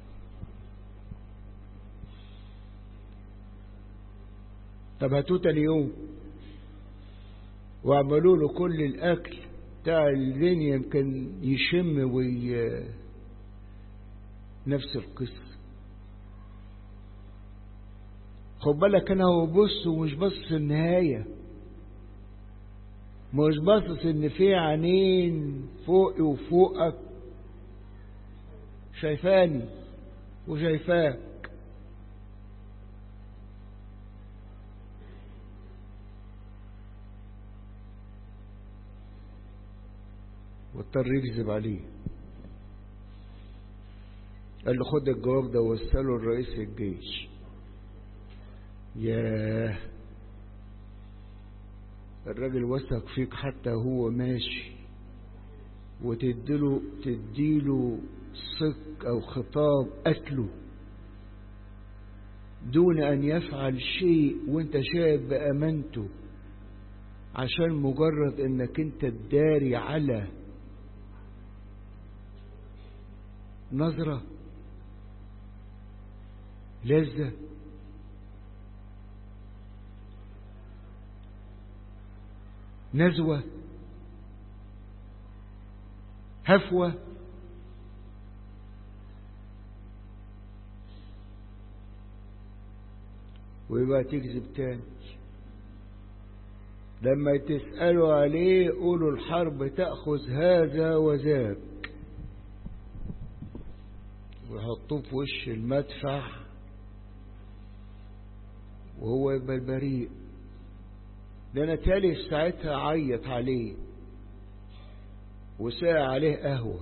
طب هاتوه تاني يوم واعملوا له كل الاكل بتاع الدنيا، يمكن يشم نفس القصة. خد بالك، انا هو بص ومش باصص النهاية، مش باصص ان في عينين فوقي وفوقك شايفاني وشايفاك. واضطر يكذب عليه. قال له خد الجواب ده ووصله لرئيس الجيش. ياه، الراجل وثق فيك حتى هو ماشي، تديله صك او خطاب قتله دون ان يفعل شيء، وانت شايف بامانته، عشان مجرد انك انت تداري على نظرة لذة. نزوة، هفوة، ويبقى تكذب تاني. لما تسألوا عليه قولوا الحرب تأخذ هذا وذاك، ويحطوه في وش المدفع وهو يبقى البريء. ده انا تالي في ساعتها عيط عليه وساع عليه قهوة.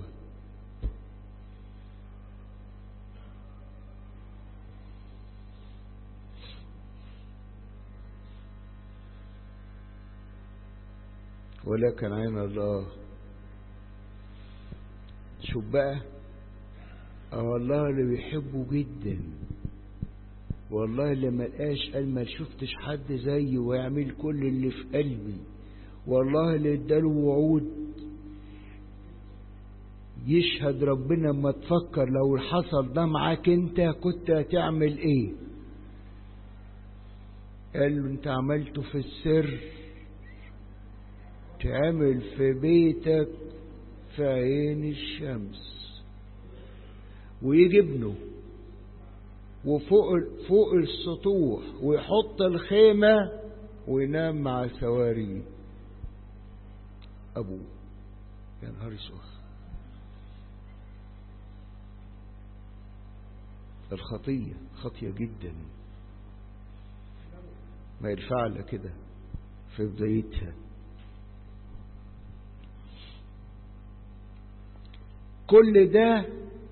ولكن عين الله. شوف بقى، والله اللي بيحبه جدا، والله اللي ملقاش قال ما شفتش حد زيه ويعمل كل اللي في قلبي، والله اللي اداله وعود يشهد ربنا ما تفكر لو حصل ده معاك انت كنت هتعمل ايه. قال له انت عملته في السر تعمل في بيتك في عين الشمس. ويجي ابنه وفوق السطوح ويحط الخيمة وينام مع سواريه. أبوه يا نهار اسود. الخطية خطية جدا، ما يرفع لها كده في بدايتها. كل ده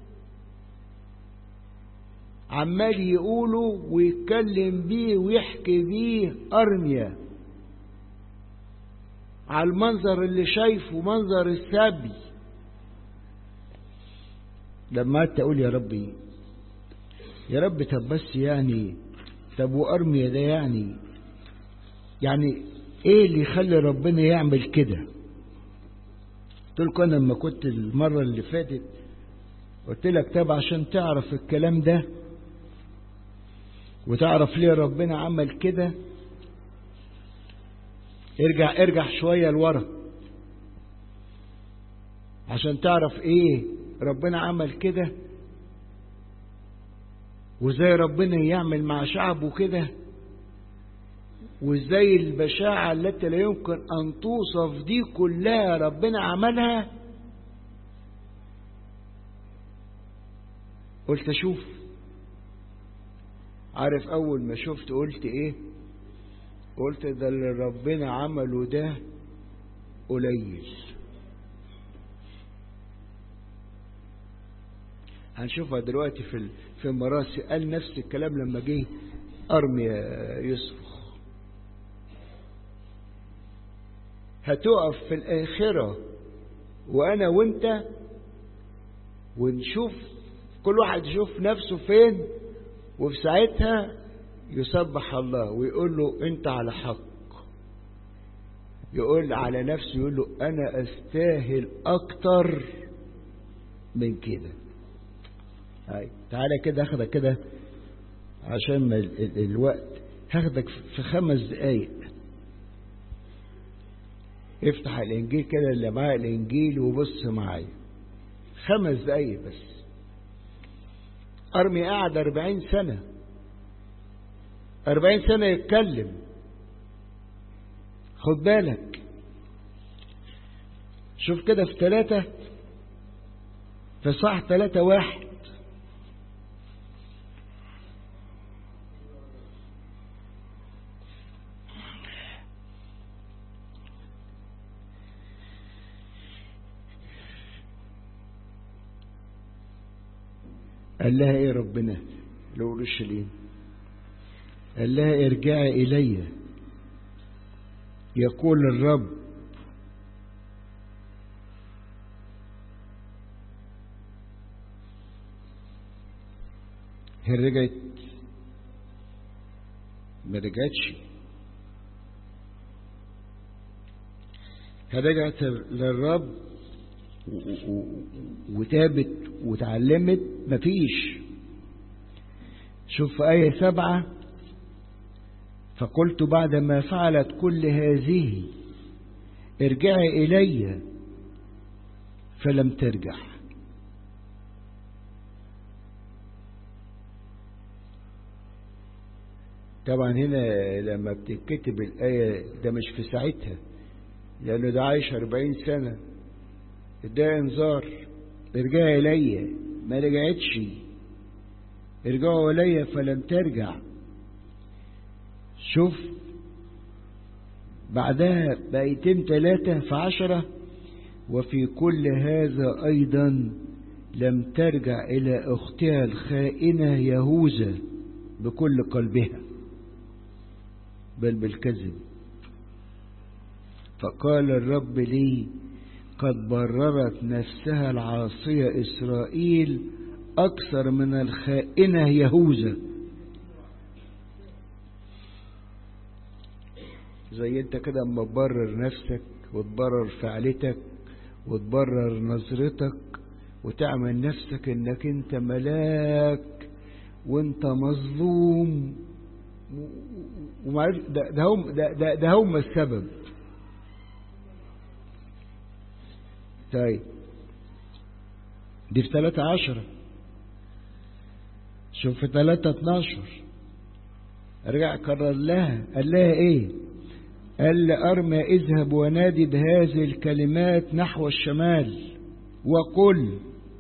عمال يقوله ويتكلم بيه ويحكي بيه أرميا على المنظر اللي شايفه، منظر السبي. لما تقول يا ربي يا رب طب بس يعني طب وأرميا ده يعني ايه اللي يخلي ربنا يعمل كده؟ قلت لكم انا لما كنت المرة اللي فاتت قلت لك طب عشان تعرف الكلام ده وتعرف ليه ربنا عمل كده ارجع شوية لورا عشان تعرف ايه ربنا عمل كده وازاي ربنا يعمل مع شعبه كده، وازاي البشاعة التي لا يمكن ان توصف دي كلها ربنا عملها. قلت اشوف، عارف اول ما شفت قلت ايه؟ قلت ده اللي ربنا عمله ده قليل. هنشوفها دلوقتي في مراسي. قال نفس الكلام لما جه أرميا يصرخ. هتقف في الآخرة وأنا وأنت ونشوف كل واحد يشوف نفسه فين، وفي ساعتها يسبح الله ويقول له أنت على حق. يقول على نفسه يقول له أنا أستاهل أكتر من كده. تعالى كده أخذك كده عشان ما الوقت، هاخدك في 5 دقايق. افتح الإنجيل كده اللي معاه الإنجيل وبص معايا 5 دقايق بس. أرمي قاعد 40 سنة 40 سنة يتكلم. خد بالك شوف كده في 3 في صح 3:1 قال لها ايه ربنا لأورشليم؟ قال لها ارجعي إلي يقول الرب هي رجعت؟ ما رجعتش. هي رجعت للرب وتابت وتعلمت؟ مفيش. شوف في آية 7 فقلت بعد ما فعلت كل هذه ارجعي إلي فلم ترجع. طبعا هنا لما بتتكتب الآية ده مش في ساعتها لأنه ده عايش 40 سنة. ده انذار ارجعي إلي، ما رجعتش. ارجعوا إلي فلم ترجع. شوف بعدها بآيتين 3 في 10 وفي كل هذا أيضا لم ترجع إلى أختها الخائنة يهوذا بكل قلبها بل بالكذب. فقال الرب لي قد بررت نفسها العاصية إسرائيل أكثر من الخائنة يهوذا. زي انت كده اما تبرر نفسك وتبرر فعلتك وتبرر نظرتك وتعمل نفسك انك انت ملاك وانت مظلوم ومعرف ده هم السبب. طيب دي في 13. شوف في 3:12 رجع كرر لها، قال لها ايه؟ قال لأرمى اذهب ونادي بهذه الكلمات نحو الشمال وقل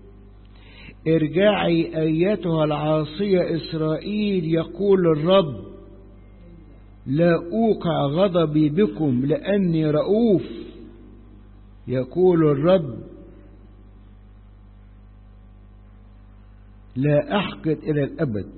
ارجعي أيتها العاصية إسرائيل يقول الرب لا أوقع غضبي بكم لأني رؤوف يقول الرب لا أحقد إلى الأبد.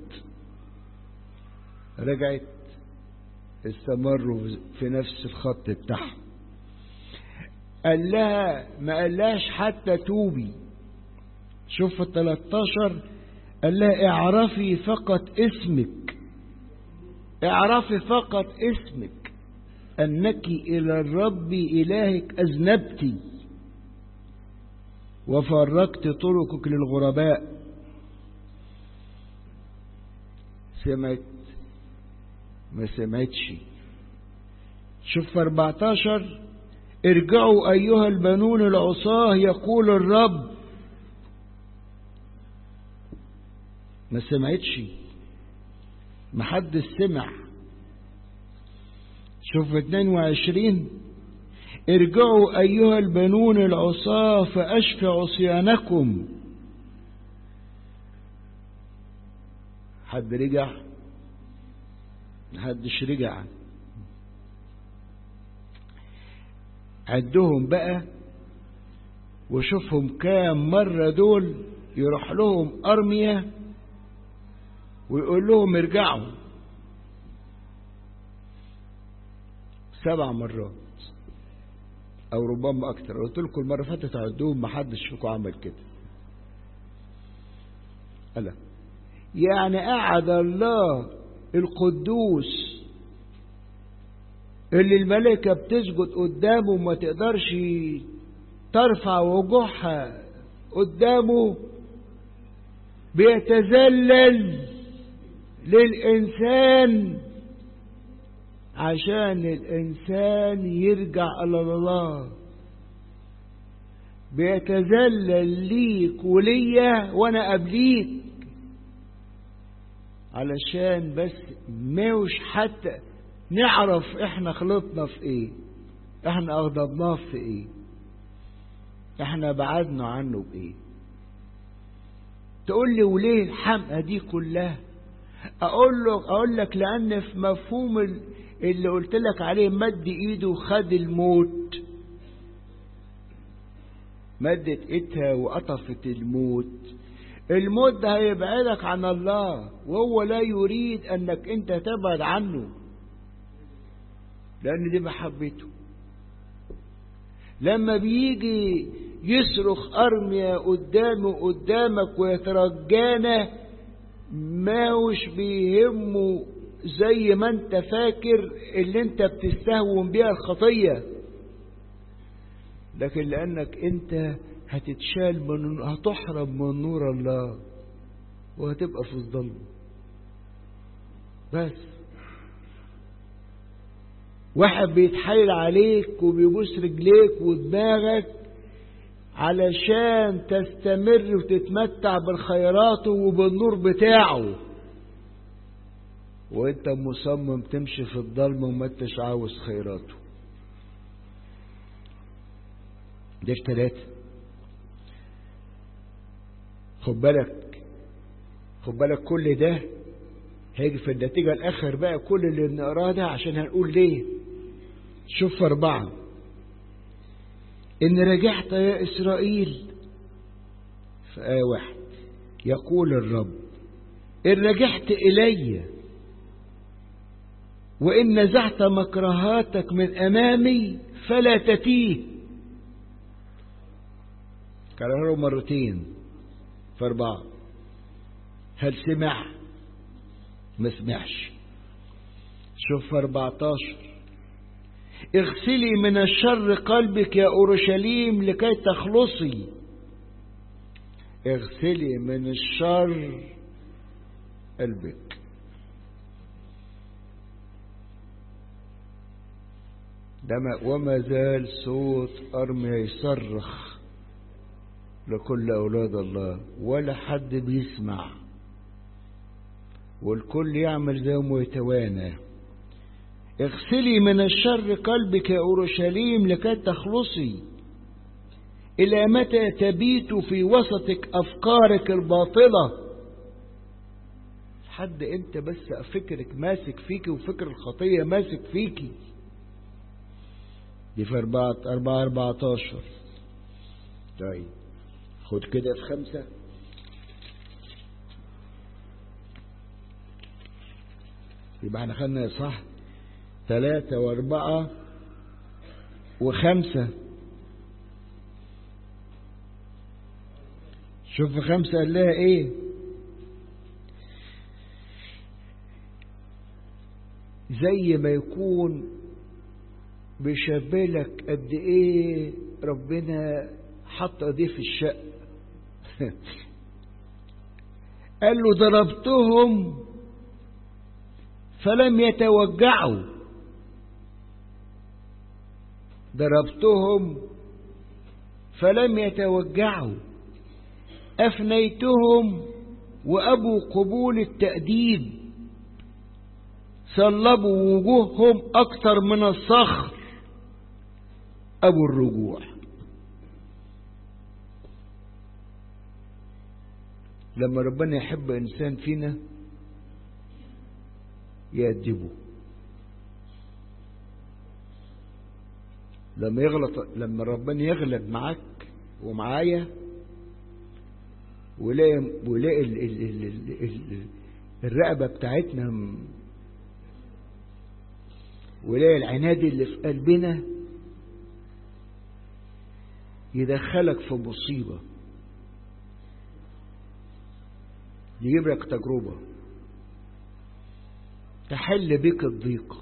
رجعت استمروا في نفس الخط بتاعهم. قال لها ما قالهاش حتى توبي. شوف في 13 قال لها اعرفي فقط اسمك، اعرفي فقط اسمك أنك إلى الرب إلهك أذنبتي وفرقت طرقك للغرباء. سمعت ما سمعتش. شوف في 14 ارجعوا أيها البنون العصاة يقول الرب، ما سمعتش، ما حد سمع. شوف في 22 ارجعوا أيها البنون العصاة فأشفي عصيانكم. حد رجع؟ محدش رجع. عدهم بقى وشوفهم كام مرة دول يروح لهم أرميا ويقول لهم ارجعوا. 7 مرات أو ربما أكتر. قلت لكم المرة فاتت عدوهم محدش فيكم عمل كده. ألا يعني قعد الله القدوس اللي الملائكة بتسجد قدامه وما تقدرش ترفع وجوهها قدامه بيتذلل للإنسان عشان الإنسان يرجع إلى الله. بيتذلل ليك وليا وأنا قبليك علشان بس ماوش حتى نعرف احنا خلطنا في ايه، احنا اغضبناه في ايه، احنا بعدنا عنه بايه. تقول لي وليه الحمقى دي كلها؟ اقول لك لان في مفهوم اللي قلت لك عليه مد ايده وخد الموت، مدت ايدها وقطفت الموت. الموت ده هيبعدك عن الله وهو لا يريد انك انت تبعد عنه لان دي محبته. لما بيجي يصرخ أرميا قدامك ويترجانا ماوش بيهمه زي ما انت فاكر اللي انت بتستهون بيها الخطية، لكن لانك انت هتحرم من نور الله وهتبقى في الظلم. بس واحد بيتحايل عليك وبيبوس رجليك ودماغك علشان تستمر وتتمتع بالخيرات وبالنور بتاعه، وانت مصمم تمشي في الظلم وما انتش عاوز خيراته. ده 3. خد بالك كل ده هيجي في النتيجة الآخر بقى كل اللي بنقراه ده عشان هنقول ليه. شوف 4 إن رجعت يا إسرائيل في آية 1 يقول الرب إن رجعت إلي وإن نزعت مكرهاتك من أمامي فلا تتيه. كرره مرتين في 4. هل سمع؟ ما سمعش. شوف 14 اغسلي من الشر قلبك يا أورشليم لكي تخلصي. اغسلي من الشر قلبك. وما زال صوت أرميا يصرخ لكل أولاد الله، ولا حد بيسمع، والكل يعمل زي ما يتوانى. اغسلي من الشر قلبك يا أورشليم لكي تخلصي. إلى متى تبيت في وسطك أفكارك الباطلة؟ حد انت بس فكرك ماسك فيكي وفكر الخطية ماسك فيكي. دي في 14. طيب خد كده في 5. يبقى احنا خدنا صح 3 و4 و5. شوف في 5 قال لها ايه؟ زي ما يكون بيشبهلك قد ايه ربنا حط ايديه في الشق. قال له ضربتهم فلم يتوجعوا، ضربتهم فلم يتوجعوا، أفنيتهم وأبوا قبول التأديب، صلبوا وجوههم أكثر من الصخر، أبوا الرجوع. لما ربنا يحب إنسان فينا يأدبه، لما ربنا يغلب معاك ومعايا ولاقي الرقبة بتاعتنا ولاقي العناد اللي في قلبنا، يدخلك في مصيبة، يجيب لك تجربة تحل بك الضيق.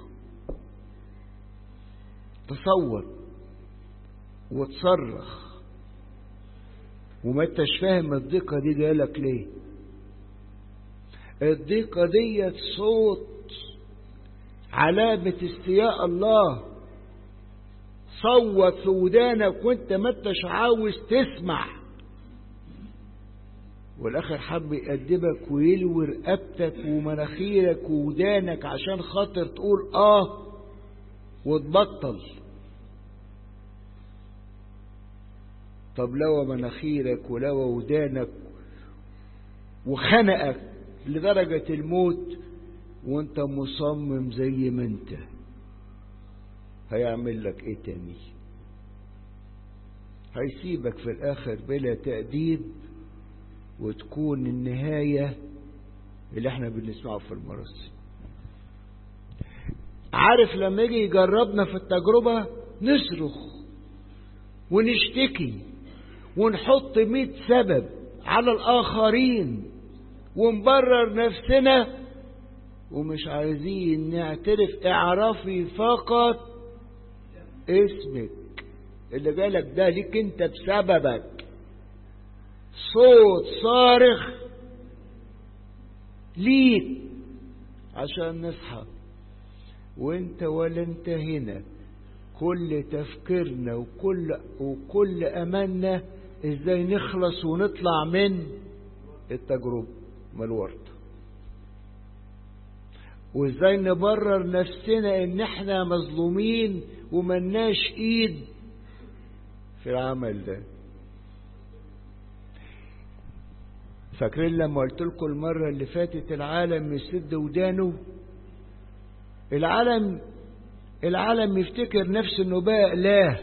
تصور وتصرخ وما انتش فاهم الضيقة دي جايلك ليه. الضيقة دي صوت علامة استياء الله. صوت في ودانك وانت ما انتش عاوز تسمع، والاخر حب يقدمك ويلوي رقبتك ومناخيرك وودانك عشان خاطر تقول وتبطل. طب لو مناخيرك ولو ودانك وخنقك لدرجة الموت وانت مصمم زي ما انت، هيعمل لك ايه تاني؟ هيسيبك في الاخر بلا تأديب، وتكون النهاية اللي احنا بنسمعه في المراسي. عارف لما يجي يجربنا في التجربة نصرخ ونشتكي ونحط 100 سبب على الآخرين ونبرر نفسنا ومش عايزين نعترف. اعرفي فقط اسمك اللي جالك ده ليك انت بسببك. صوت صارخ ليك عشان نصحى، وانت ولا انت هنا. كل تفكيرنا وكل املنا ازاي نخلص ونطلع من التجربة من الورطة، وازاي نبرر نفسنا ان احنا مظلومين وملناش ايد في العمل ده. فاكرين لما قلت لكم المرة اللي فاتت العالم يسد ودانه؟ العالم يفتكر نفسه انه بقى اله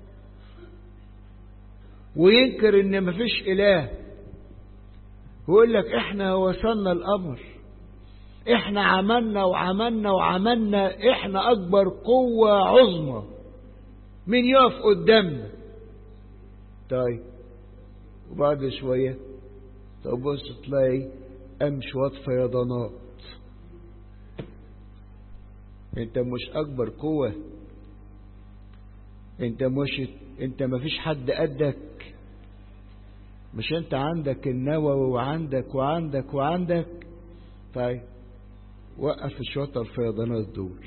وينكر ان مفيش اله، ويقول لك احنا وصلنا الامر، احنا عملنا وعملنا وعملنا، احنا اكبر قوة عظمى، مين يقف قدامنا؟ طيب وبعد شوية تبص تلاقي امشوات فيضانات. انت مش اكبر قوة، انت مفيش حد قدك. مش انت عندك النووي وعندك وعندك وعندك؟ طيب وقف الشوطة الفيضانات دول،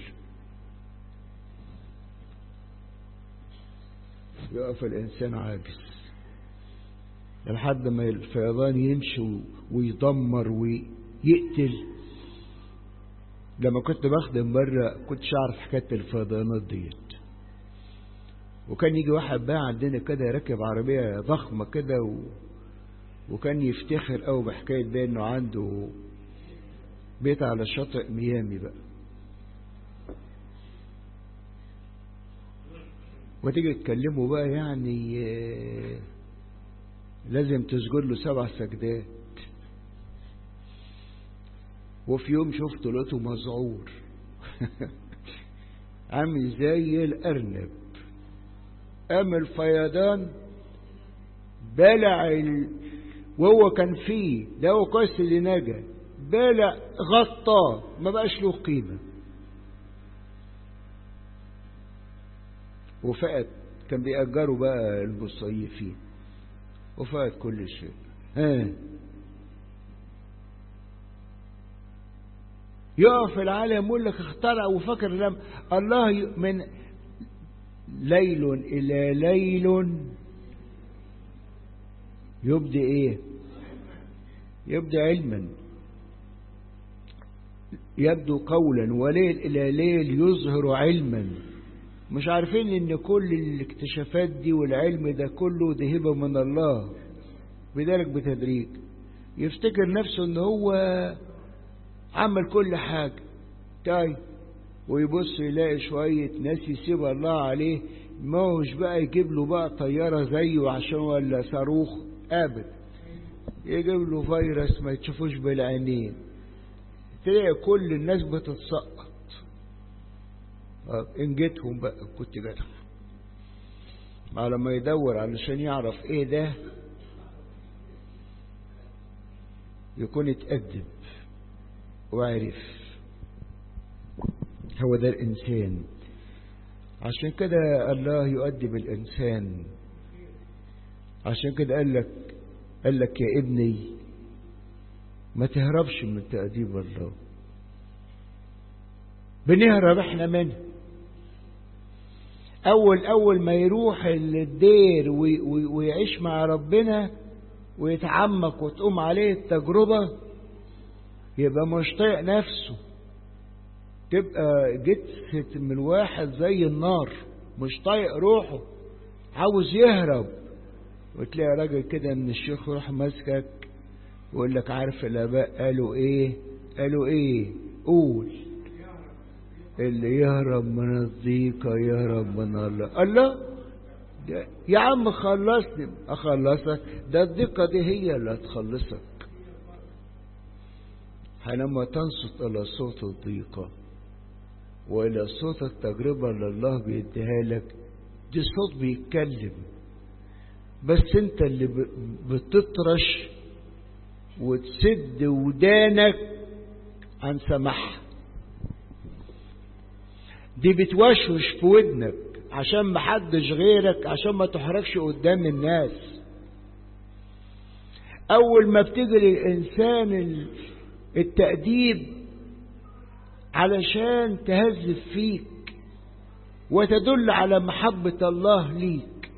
يقف الإنسان عاجز لحد ما الفيضان يمشي ويدمر ويقتل. لما كنت بخدم بره كنتش أعرف حكاية الفيضانات ديت، وكان يجي واحد بقى عندنا كده راكب عربية ضخمة كده وكان يفتخر قوي بحكاية ده إنه عنده بيت على شاطئ ميامي بقى، وتيجي تكلمه بقى يعني لازم تسجد له 7 سجدات. وفي يوم شفته لقيته مذعور عامل زي الأرنب، قام الفيضان بلع وهو كان فيه ده، هو كويس اللي نجا، بلع غطاه ما بقاش له قيمة. وفقد، كان بيأجروا بقى المصيفين، وفقد كل شيء. يقف العالم يقول لك اخترع وفكر لم الله من ليل إلى ليل يبدي ايه؟ يبدي علما، يبدو قولا، وليل إلى ليل يظهر علما. مش عارفين ان كل الاكتشافات دي والعلم ده كله ده هبة من الله، بذلك بتدريج يفتكر نفسه ان هو عمل كل حاجة. طيب ويبص يلاقي شوية ناس يسيب الله عليه، ما هوش بقى يجيب له بقى طيارة زيه عشان ولا صاروخ ابدا، يجيب له فيروس ما يتشوفوش بالعينين، تلاقي كل الناس بتتسقط. ان جيتهم بقى كنت جاتهم على ما يدور علشان يعرف ايه ده، يكون اتأدب وعرف. هو ده الإنسان. عشان كده الله يؤدب الإنسان. عشان كده قال لك يا ابني ما تهربش من تأديب الله. بنهرب احنا منه. أول ما يروح الدير ويعيش مع ربنا ويتعمق وتقوم عليه التجربة، يبقى مش طايق نفسه، تبقى جثة من واحد زي النار، مش طايق روحه، عاوز يهرب. وتلاقي راجل كده من الشيخ يروح ماسكك ويقول لك عارف الآباء قالوا ايه؟ قالوا ايه؟ قول. اللي يهرب من الضيقة يهرب من الله. الله يا عم خلصني، اخلصك؟ ده الضيقة دي هي اللي هتخلصك. حينما تنصت إلى صوت الضيقة وإلى صوت التجربة اللي الله بيديها لك، دي صوت بيتكلم، بس انت اللي بتطرش وتسد ودانك عن سماعها. دي بتوشوش في ودنك عشان محدش غيرك، عشان ما تحركش قدام الناس. أول ما بتيجي للإنسان التأديب علشان تهذب فيك وتدل على محبة الله ليك،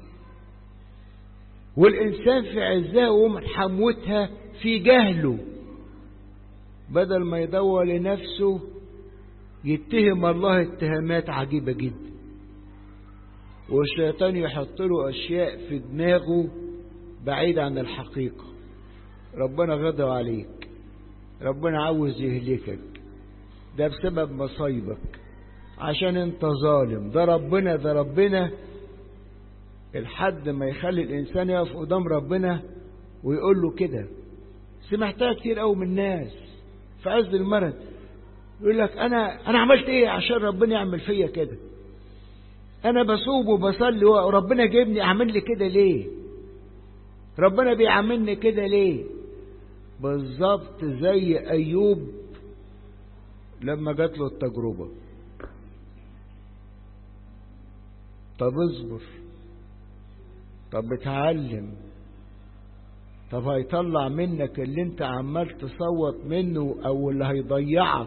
والإنسان في عزها ومن حموتها في جهله، بدل ما يدور لنفسه يتهم الله اتهامات عجيبة جدا، والشيطان يحط له أشياء في دماغه بعيد عن الحقيقة. ربنا غضب عليك، ربنا عاوز يهلكك، ده بسبب مصايبك، عشان انت ظالم، ده ربنا الحد ما يخلي الإنسان يقف قدام ربنا ويقول له كده. سمعتها كتير قوي من الناس في عز المرض، يقول لك أنا عملت إيه عشان ربنا يعمل فيا كده؟ أنا بصوم وبصلي وربنا جايبني أعمل لي كده ليه؟ ربنا بيعاملني كده ليه؟ بالظبط زي أيوب لما جات له التجربة. طب اصبر، طب اتعلم، طب هيطلع منك اللي انت عمال تصوت منه او اللي هيضيعك.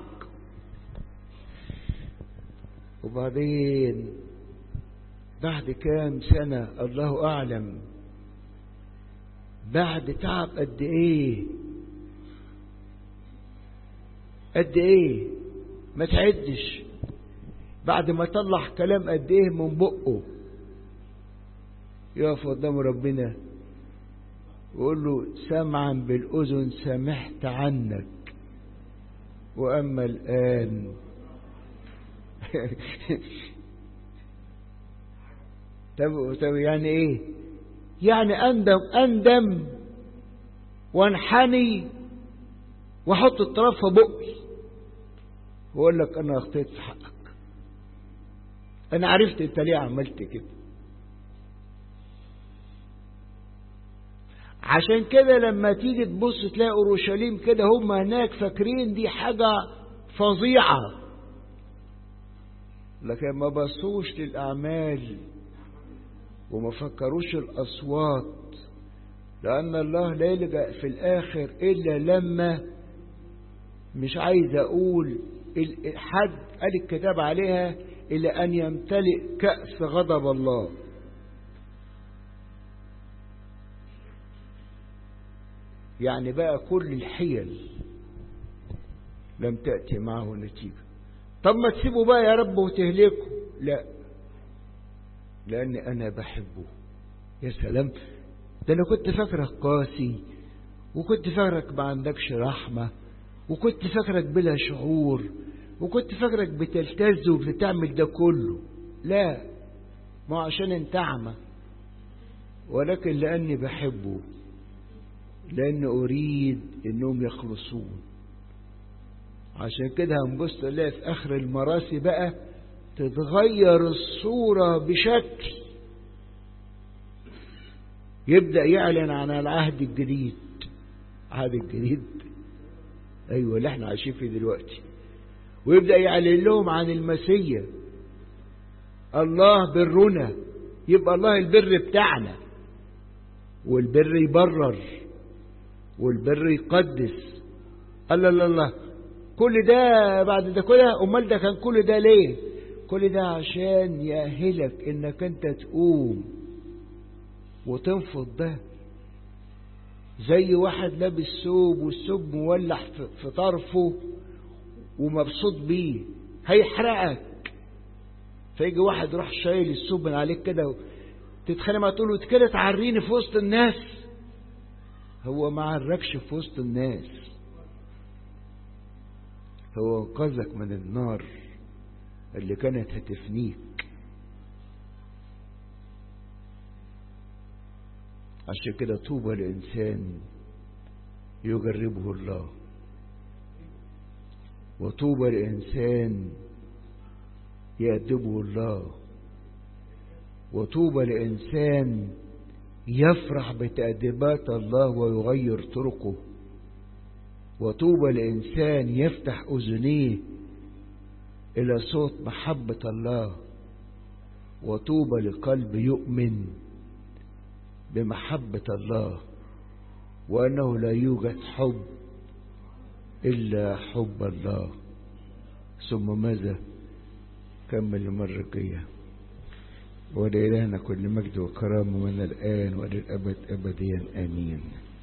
وبعدين بعد كام سنة الله اعلم، بعد تعب قد ايه قد ايه ما تعدش، بعد ما طلع كلام قد ايه من بقه، يقف قدام ربنا ويقول له سمعا بالأذن سمحت عنك وأما الآن طب يعني ايه؟ يعني أندم وانحني واحط الطرف في بقي واقول لك انا اخطيت في حقك، انا عرفت انت ليه عملت كده. عشان كده لما تيجي تبص تلاقي اورشليم كده هم هناك فاكرين دي حاجة فظيعة، لكن ما بصوش للأعمال وما فكروش الأصوات، لأن الله لا يلجأ في الآخر إلا لما، مش عايز أقول حد قال الكتاب عليها إلى أن يمتلئ كأس غضب الله. يعني بقى كل الحيل لم تأتي معه نتيجة. طب ما تسيبه بقى يا رب وتهلكه؟ لا، لأني أنا بحبه. يا سلام، ده أنا كنت فاكرك قاسي، وكنت فاكرك ما عندكش رحمة، وكنت فاكرك بلا شعور، وكنت فاكرك بتلتز وبتعمل ده كله. لا، ما عشان انت أعمى، ولكن لأني بحبه، لأن أريد إنهم يخلصون. عشان كده هنبص نلاقي في آخر المراسي بقى تتغير الصورة بشكل يبدأ يعلن عن العهد الجديد. العهد الجديد أيوة اللي احنا عايشين فيه دلوقتي، ويبدأ يعلن لهم عن المسيح. الله برنا، يبقى الله البر بتاعنا، والبر يبرر والبر يقدس. الله الله الله، كل ده بعد ده كله؟ امال ده كان كل ده ليه؟ كل ده عشان يأهلك انك انت تقوم وتنفض ده. زي واحد لابس ثوب والثوب مولع في طرفه ومبسوط بيه، هيحرقك. فيجي واحد يروح شايل الثوب من عليك كده، تتخانق معاه تقول له كده تعريني في وسط الناس. هو ما عركش في وسط الناس، هو انقذك من النار اللي كانت هتفنيك. عشان كده طوبى لإنسان يجربه الله، وطوبى لإنسان يأدبه الله، وطوبى لإنسان يفرح بتأديبات الله ويغير طرقه، وطوبى لإنسان يفتح أذنيه إلى صوت محبة الله، وطوبى لقلب يؤمن بمحبة الله وأنه لا يوجد حب إلا حب الله. ثم ماذا؟ كمل المرة الجاية. ولإلهنا كل مجد وكرامة من الآن وللأبد أبديا آمين.